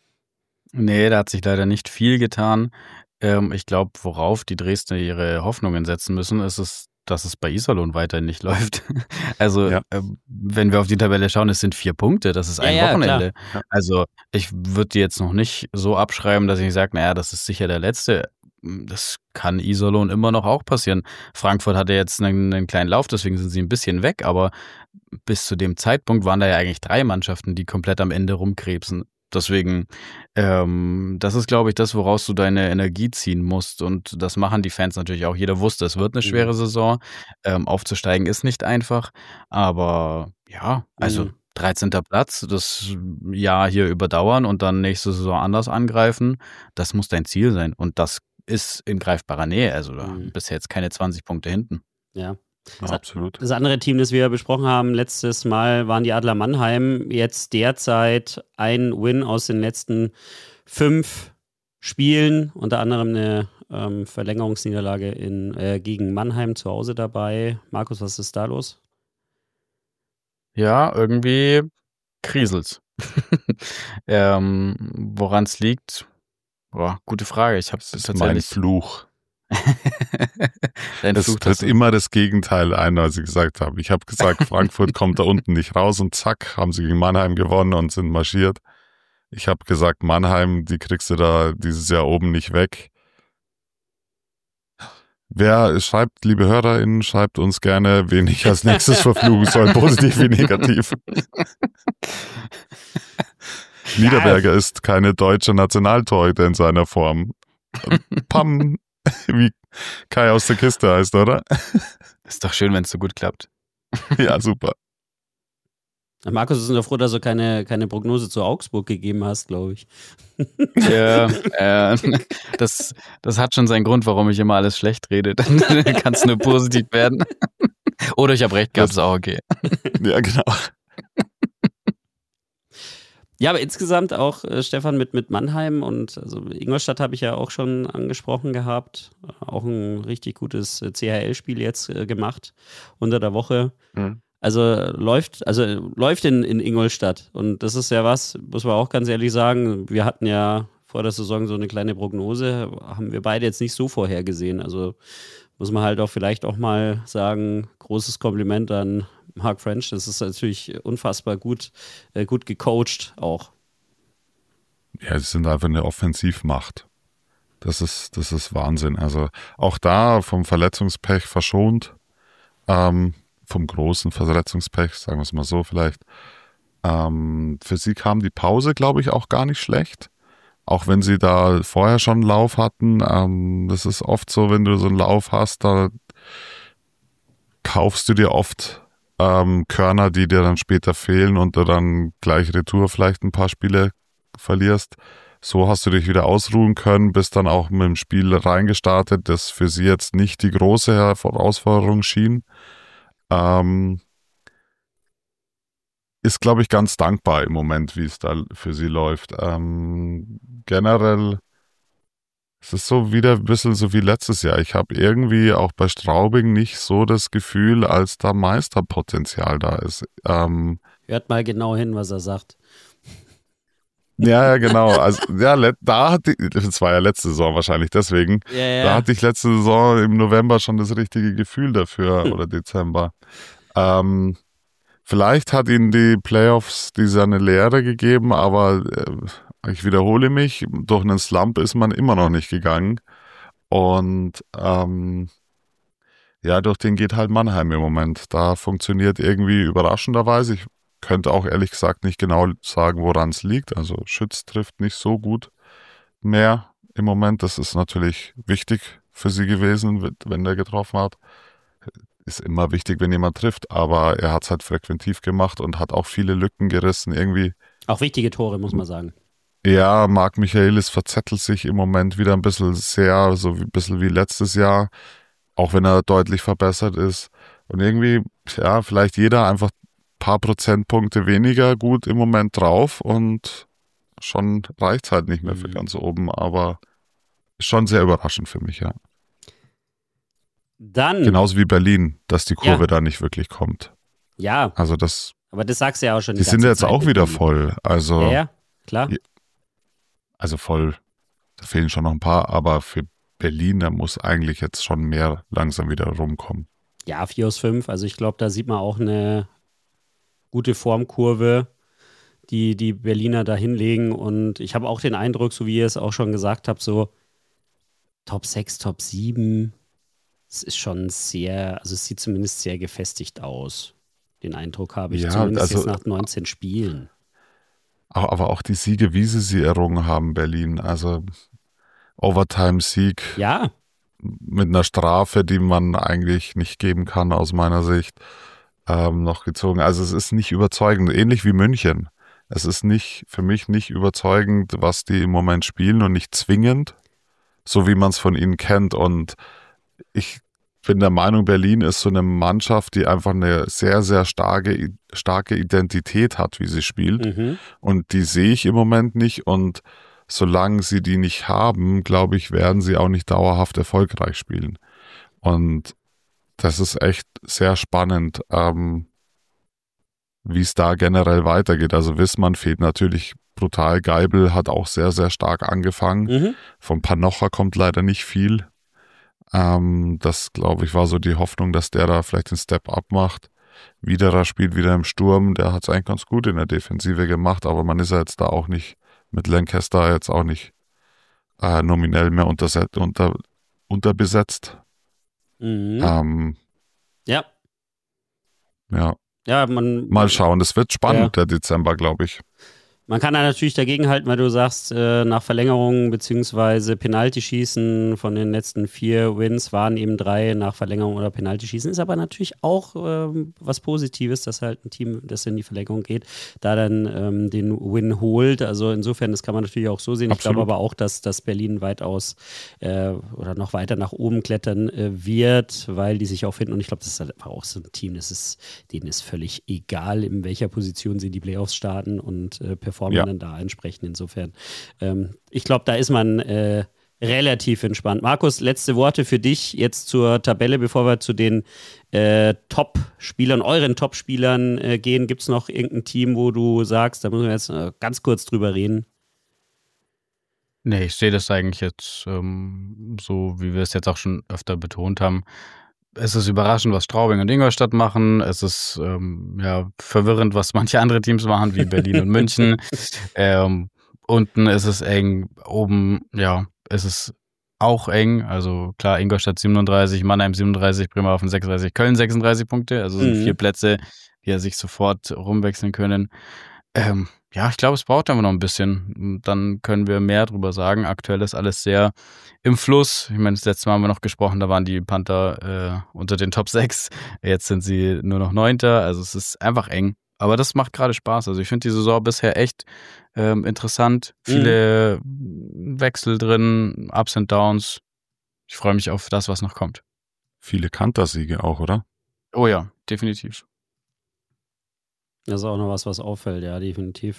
Nee, da hat sich leider nicht viel getan. Ich glaube, worauf die Dresdner ihre Hoffnungen setzen müssen, ist es, dass es bei Iserlohn weiterhin nicht läuft. Also, wenn wir auf die Tabelle schauen, es sind 4 Punkte, das ist ein Wochenende. Ja. Also, ich würde die jetzt noch nicht so abschreiben, dass ich sage, naja, das ist sicher der letzte. Das kann Iserlohn immer noch auch passieren. Frankfurt hatte jetzt einen kleinen Lauf, deswegen sind sie ein bisschen weg, aber bis zu dem Zeitpunkt waren da ja eigentlich 3 Mannschaften, die komplett am Ende rumkrebsen. Deswegen, das ist, glaube ich, das, woraus du deine Energie ziehen musst. Und das machen die Fans natürlich auch. Jeder wusste, es wird eine schwere Saison. Aufzusteigen ist nicht einfach. Aber ja, also 13. Platz, das Jahr hier überdauern und dann nächste Saison anders angreifen, das muss dein Ziel sein. Und das ist in greifbarer Nähe. Also bisher jetzt keine 20 Punkte hinten. Ja. Ja, absolut. Das andere Team, das wir besprochen haben letztes Mal, waren die Adler Mannheim. Jetzt derzeit ein Win aus den letzten 5 Spielen, unter anderem eine Verlängerungsniederlage gegen Mannheim zu Hause dabei. Markus, was ist da los? Ja, irgendwie kriselt's. Woran es liegt? Boah, gute Frage. Ich habe tatsächlich mein Fluch. Dein Es Fluch, tritt immer das Gegenteil ein, als ich gesagt habe. Ich habe gesagt, Frankfurt kommt da unten nicht raus und zack, haben sie gegen Mannheim gewonnen und sind marschiert. Ich habe gesagt, Mannheim, die kriegst du da dieses Jahr oben nicht weg. Wer schreibt, liebe HörerInnen, schreibt uns gerne, wen ich als nächstes verfluchen soll, positiv wie negativ. Niederberger ist keine deutsche Nationaltorhüter in seiner Form. Pam, wie Kai aus der Kiste heißt, oder? Ist doch schön, wenn es so gut klappt. Ja, super. Markus ist nur froh, dass du keine Prognose zu Augsburg gegeben hast, glaube ich. Ja, das hat schon seinen Grund, warum ich immer alles schlecht rede. Dann kann es nur positiv werden. Oder ich habe recht gehabt, ist auch okay. Ja, genau. Ja, aber insgesamt auch, Stefan, mit Mannheim und also Ingolstadt habe ich ja auch schon angesprochen gehabt. Auch ein richtig gutes CHL-Spiel jetzt gemacht unter der Woche. Mhm. Also läuft in Ingolstadt. Und das ist ja was, muss man auch ganz ehrlich sagen. Wir hatten ja vor der Saison so eine kleine Prognose, haben wir beide jetzt nicht so vorhergesehen. Also muss man halt auch vielleicht auch mal sagen, großes Kompliment an Mark French. Das ist natürlich unfassbar gut gecoacht auch. Ja, sie sind einfach eine Offensivmacht. Das ist Wahnsinn. Also auch da vom Verletzungspech verschont. Vom großen Verletzungspech, sagen wir es mal so vielleicht. Für sie kam die Pause, glaube ich, auch gar nicht schlecht. Auch wenn sie da vorher schon einen Lauf hatten. Das ist oft so, wenn du so einen Lauf hast, da kaufst du dir oft Körner, die dir dann später fehlen und du dann gleich retour vielleicht ein paar Spiele verlierst. So hast du dich wieder ausruhen können, bist dann auch mit dem Spiel reingestartet, das für sie jetzt nicht die große Herausforderung schien. Ist, glaube ich, ganz dankbar im Moment, wie es da für sie läuft. Generell ist es so wieder ein bisschen so wie letztes Jahr. Ich habe irgendwie auch bei Straubing nicht so das Gefühl, als da Meisterpotenzial da ist. Hört mal genau hin, was er sagt. Ja, genau. Also, ja, das war ja letzte Saison wahrscheinlich, deswegen. Ja. Da hatte ich letzte Saison im November schon das richtige Gefühl dafür oder Dezember. Vielleicht hat ihnen die Playoffs eine Lehre gegeben, aber ich wiederhole mich, durch einen Slump ist man immer noch nicht gegangen. Und ja, durch den geht halt Mannheim im Moment. Da funktioniert irgendwie überraschenderweise. Ich könnte auch ehrlich gesagt nicht genau sagen, woran es liegt. Also Schütz trifft nicht so gut mehr im Moment. Das ist natürlich wichtig für sie gewesen, wenn der getroffen hat. Ist immer wichtig, wenn jemand trifft, aber er hat es halt frequentiv gemacht und hat auch viele Lücken gerissen irgendwie. Auch wichtige Tore, muss man sagen. Ja, Marc Michaelis verzettelt sich im Moment wieder ein bisschen sehr, so ein bisschen wie letztes Jahr, auch wenn er deutlich verbessert ist. Und irgendwie, ja, vielleicht jeder einfach ein paar Prozentpunkte weniger gut im Moment drauf und schon reicht es halt nicht mehr für ganz oben, aber schon sehr überraschend für mich, ja. Dann. Genauso wie Berlin, dass die Kurve da nicht wirklich kommt. Ja. Also aber das sagst du ja auch schon. Die sind jetzt Zeit auch wieder voll. Also, ja, klar. Also voll, da fehlen schon noch ein paar, aber für Berlin, da muss eigentlich jetzt schon mehr langsam wieder rumkommen. Ja, 4 aus 5. Also ich glaube, da sieht man auch eine gute Formkurve, die Berliner da hinlegen. Und ich habe auch den Eindruck, so wie ihr es auch schon gesagt habt, so Top 6, Top 7. Es ist schon sehr, also es sieht zumindest sehr gefestigt aus. Den Eindruck habe ich zumindest jetzt nach 19 Spielen. Aber auch die Siege, wie sie errungen haben, Berlin. Also Overtime-Sieg. Ja. Mit einer Strafe, die man eigentlich nicht geben kann, aus meiner Sicht, noch gezogen. Also es ist nicht überzeugend. Ähnlich wie München. Es ist für mich nicht überzeugend, was die im Moment spielen und nicht zwingend, so wie man es von ihnen kennt. Und ich bin der Meinung, Berlin ist so eine Mannschaft, die einfach eine sehr, sehr starke Identität hat, wie sie spielt. Mhm. Und die sehe ich im Moment nicht. Und solange sie die nicht haben, glaube ich, werden sie auch nicht dauerhaft erfolgreich spielen. Und das ist echt sehr spannend, wie es da generell weitergeht. Also Wissmann fehlt natürlich brutal. Geibel hat auch sehr, sehr stark angefangen. Mhm. Von Panocha kommt leider nicht viel. Das, glaube ich, war so die Hoffnung, dass der da vielleicht den Step-Up macht. Widerer spielt wieder im Sturm. Der hat es eigentlich ganz gut in der Defensive gemacht, aber man ist ja jetzt da auch nicht mit Lancaster jetzt auch nicht nominell mehr unterbesetzt. Mhm. Ja. Ja. Ja, Mal schauen, das wird spannend, der Dezember, glaube ich. Man kann da natürlich dagegen halten, weil du sagst, nach Verlängerung bzw. Penaltyschießen von den letzten 4 Wins waren eben 3 nach Verlängerung oder Penaltyschießen. Ist aber natürlich auch was Positives, dass halt ein Team, das in die Verlängerung geht, da dann den Win holt. Also insofern, das kann man natürlich auch so sehen. Absolut. Ich glaube aber auch, dass Berlin weitaus oder noch weiter nach oben klettern wird, weil die sich auch finden. Und ich glaube, das ist halt einfach auch so ein Team, denen ist völlig egal, in welcher Position sie in die Playoffs starten und performen dann da entsprechend. Insofern, ich glaube, da ist man relativ entspannt. Markus, letzte Worte für dich jetzt zur Tabelle, bevor wir zu den Top-Spielern, euren Top-Spielern gehen. Gibt es noch irgendein Team, wo du sagst, da müssen wir jetzt ganz kurz drüber reden? Nee, ich sehe das eigentlich jetzt so, wie wir es jetzt auch schon öfter betont haben. Es ist überraschend, was Straubing und Ingolstadt machen. Es ist verwirrend, was manche andere Teams machen, wie Berlin und München. Unten ist es eng. Oben, ist es auch eng. Also klar, Ingolstadt 37, Mannheim 37, Bremerhaven 36, Köln 36 Punkte. Also sind 4 Plätze, die ja sich sofort rumwechseln können. Ich glaube, es braucht einfach noch ein bisschen. Dann können wir mehr drüber sagen. Aktuell ist alles sehr im Fluss. Ich meine, das letzte Mal haben wir noch gesprochen, da waren die Panther unter den Top 6. Jetzt sind sie nur noch 9. Also es ist einfach eng. Aber das macht gerade Spaß. Also ich finde die Saison bisher echt interessant. Viele Wechsel drin, Ups und Downs. Ich freue mich auf das, was noch kommt. Viele Kantersiege auch, oder? Oh ja, definitiv. Das ist auch noch was auffällt, ja, definitiv.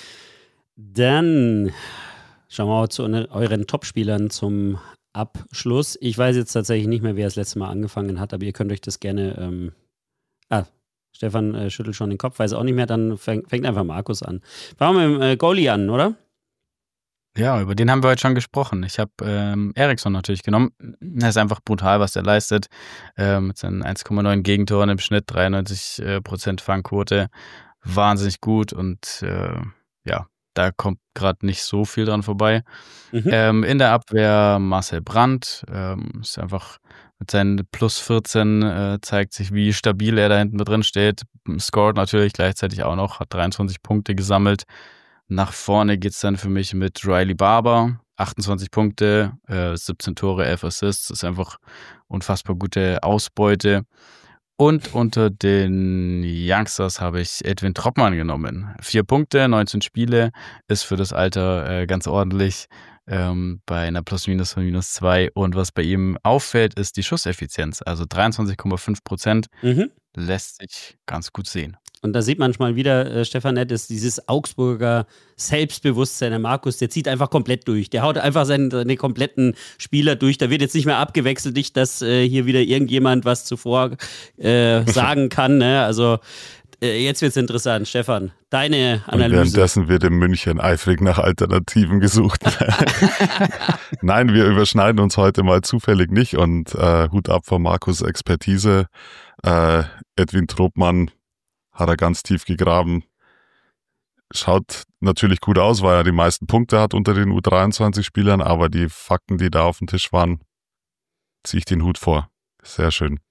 Dann schauen wir mal zu euren Topspielern zum Abschluss. Ich weiß jetzt tatsächlich nicht mehr, wer das letzte Mal angefangen hat, aber ihr könnt euch das gerne. Stefan schüttelt schon den Kopf, weiß auch nicht mehr, dann fängt einfach Markus an. Fangen wir mit dem Goalie an, oder? Ja, über den haben wir heute schon gesprochen. Ich habe Eriksson natürlich genommen. Er ist einfach brutal, was er leistet. Mit seinen 1,9 Gegentoren im Schnitt, 93% Fangquote. Wahnsinnig gut und da kommt gerade nicht so viel dran vorbei. In der Abwehr Marcel Brandt. Ist einfach mit seinen plus 14 zeigt sich, wie stabil er da hinten mit drin steht. Scored natürlich gleichzeitig auch noch, hat 23 Punkte gesammelt. Nach vorne geht's dann für mich mit Riley Barber, 28 Punkte, 17 Tore, 11 Assists, ist einfach unfassbar gute Ausbeute. Und unter den Youngsters habe ich Edwin Troppmann genommen. 4 Punkte, 19 Spiele, ist für das Alter ganz ordentlich, bei einer Plus-Minus von -2. Und was bei ihm auffällt, ist die Schusseffizienz, also 23,5%, lässt sich ganz gut sehen. Und da sieht man mal wieder, Stefan Nett, ist dieses Augsburger Selbstbewusstsein. Der Markus, der zieht einfach komplett durch. Der haut einfach seine kompletten Spieler durch. Da wird jetzt nicht mehr abgewechselt, nicht, dass hier wieder irgendjemand was zuvor sagen kann. Ne? Also jetzt wird es interessant. Stefan, deine Analyse. Und währenddessen wird in München eifrig nach Alternativen gesucht. Nein, wir überschneiden uns heute mal zufällig nicht. Und Hut ab vor Markus' Expertise. Edwin Troppmann hat er ganz tief gegraben. Schaut natürlich gut aus, weil er die meisten Punkte hat unter den U23-Spielern, aber die Fakten, die da auf dem Tisch waren, ziehe ich den Hut vor. Sehr schön.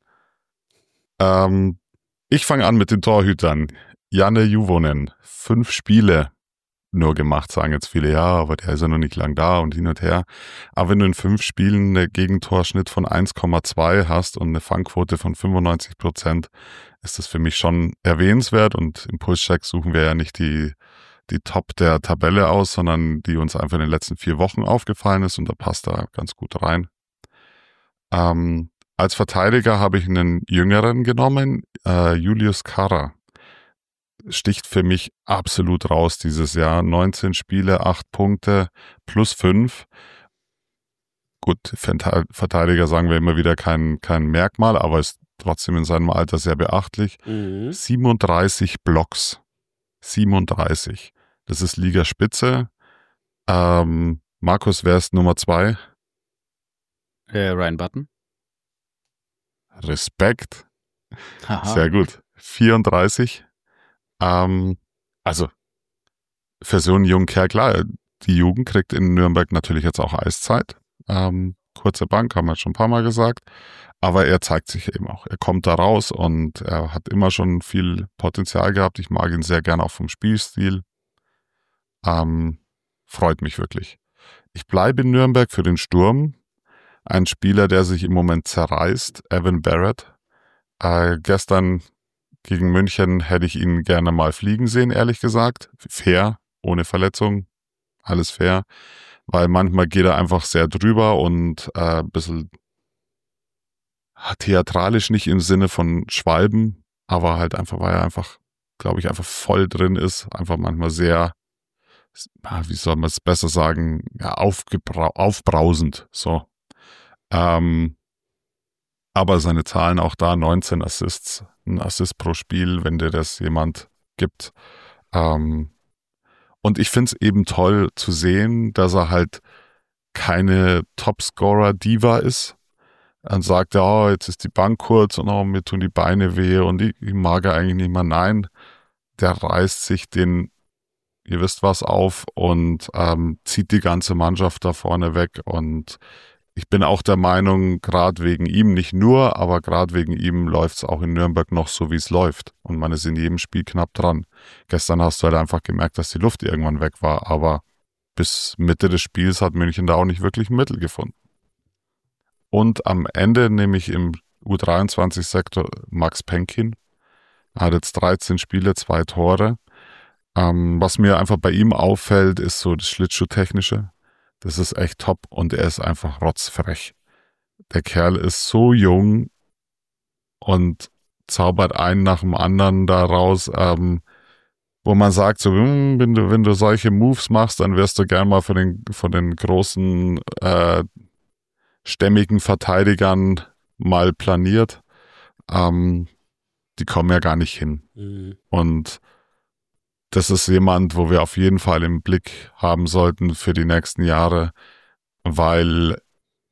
Ich fange an mit den Torhütern. Janne Juvonen, 5 Spiele nur gemacht, sagen jetzt viele, ja, aber der ist ja noch nicht lang da und hin und her. Aber wenn du in 5 Spielen einen Gegentorschnitt von 1,2 hast und eine Fangquote von 95%, ist das für mich schon erwähnenswert. Und im Pulscheck suchen wir ja nicht die Top der Tabelle aus, sondern die uns einfach in den letzten 4 Wochen aufgefallen ist und da passt er ganz gut rein. Als Verteidiger habe ich einen Jüngeren genommen, Julius Kara. Sticht für mich absolut raus dieses Jahr. 19 Spiele, 8 Punkte, plus 5. Gut, Verteidiger sagen wir immer wieder kein Merkmal, aber ist trotzdem in seinem Alter sehr beachtlich. 37 Blocks. 37. Das ist Ligaspitze. Markus, wer ist Nummer 2? Ryan Button. Respekt. Aha. Sehr gut. 34. Also für so einen jungen Kerl, klar, die Jugend kriegt in Nürnberg natürlich jetzt auch Eiszeit. Kurze Bank, haben wir schon ein paar Mal gesagt. Aber er zeigt sich eben auch. Er kommt da raus und er hat immer schon viel Potenzial gehabt. Ich mag ihn sehr gern auch vom Spielstil. Freut mich wirklich. Ich bleibe in Nürnberg für den Sturm. Ein Spieler, der sich im Moment zerreißt, Evan Barrett. Gestern gegen München hätte ich ihn gerne mal fliegen sehen, ehrlich gesagt. Fair, ohne Verletzung, alles fair. Weil manchmal geht er einfach sehr drüber und ein bisschen theatralisch, nicht im Sinne von Schwalben, aber halt einfach, weil er einfach, glaube ich, einfach voll drin ist. Einfach manchmal sehr, wie soll man es besser sagen, ja, aufbrausend. So. Aber seine Zahlen auch da, 19 Assists, ein Assist pro Spiel, wenn dir das jemand gibt. Und ich finde es eben toll zu sehen, dass er halt keine Topscorer-Diva ist. Dann sagt er, oh, jetzt ist die Bank kurz und oh, mir tun die Beine weh und ich mag er eigentlich nicht mehr. Nein, der reißt sich den, ihr wisst was, auf und zieht die ganze Mannschaft da vorne weg. Und ich bin auch der Meinung, gerade wegen ihm, nicht nur, aber gerade wegen ihm läuft es auch in Nürnberg noch so, wie es läuft. Und man ist in jedem Spiel knapp dran. Gestern hast du halt einfach gemerkt, dass die Luft irgendwann weg war, aber bis Mitte des Spiels hat München da auch nicht wirklich ein Mittel gefunden. Und am Ende nehme ich im U23-Sektor Max Penkin. Er hat jetzt 13 Spiele, 2 Tore. Was mir einfach bei ihm auffällt, ist so das Schlittschuh-Technische. Das ist echt top und er ist einfach rotzfrech. Der Kerl ist so jung und zaubert einen nach dem anderen da raus, wo man sagt, so, wenn du solche Moves machst, dann wirst du gern mal von den großen stämmigen Verteidigern mal planiert. Die kommen ja gar nicht hin. Mhm. Und das ist jemand, wo wir auf jeden Fall im Blick haben sollten für die nächsten Jahre, weil,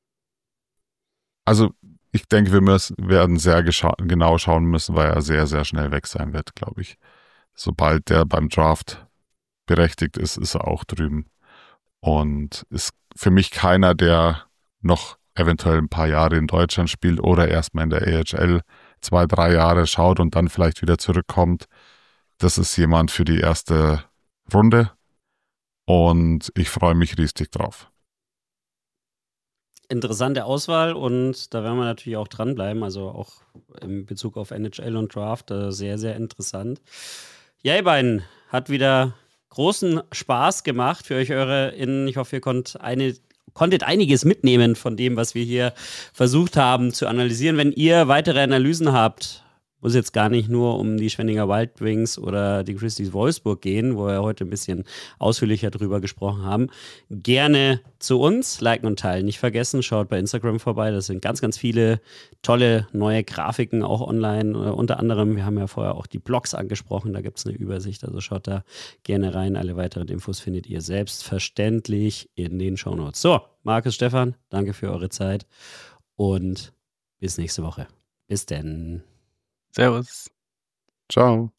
also ich denke, wir werden sehr genau schauen müssen, weil er sehr, sehr schnell weg sein wird, glaube ich. Sobald der beim Draft berechtigt ist, ist er auch drüben. Und ist für mich keiner, der noch eventuell ein paar Jahre in Deutschland spielt oder erstmal in der AHL 2-3 Jahre schaut und dann vielleicht wieder zurückkommt. Das ist jemand für die erste Runde und ich freue mich riesig drauf. Interessante Auswahl und da werden wir natürlich auch dranbleiben, also auch in Bezug auf NHL und Draft, sehr, sehr interessant. Ja, ihr beiden, hat wieder großen Spaß gemacht für euch, EureInnen. Ich hoffe, ihr konntet einiges mitnehmen von dem, was wir hier versucht haben zu analysieren. Wenn ihr weitere Analysen habt, muss jetzt gar nicht nur um die Schwenninger Wild Wings oder die Grizzlies Wolfsburg gehen, wo wir heute ein bisschen ausführlicher drüber gesprochen haben. Gerne zu uns, liken und teilen. Nicht vergessen, schaut bei Instagram vorbei. Das sind ganz, ganz viele tolle neue Grafiken, auch online. Unter anderem, wir haben ja vorher auch die Blogs angesprochen, da gibt es eine Übersicht. Also schaut da gerne rein. Alle weiteren Infos findet ihr selbstverständlich in den Shownotes. So, Markus, Stefan, danke für eure Zeit und bis nächste Woche. Bis denn. Servus. Ciao.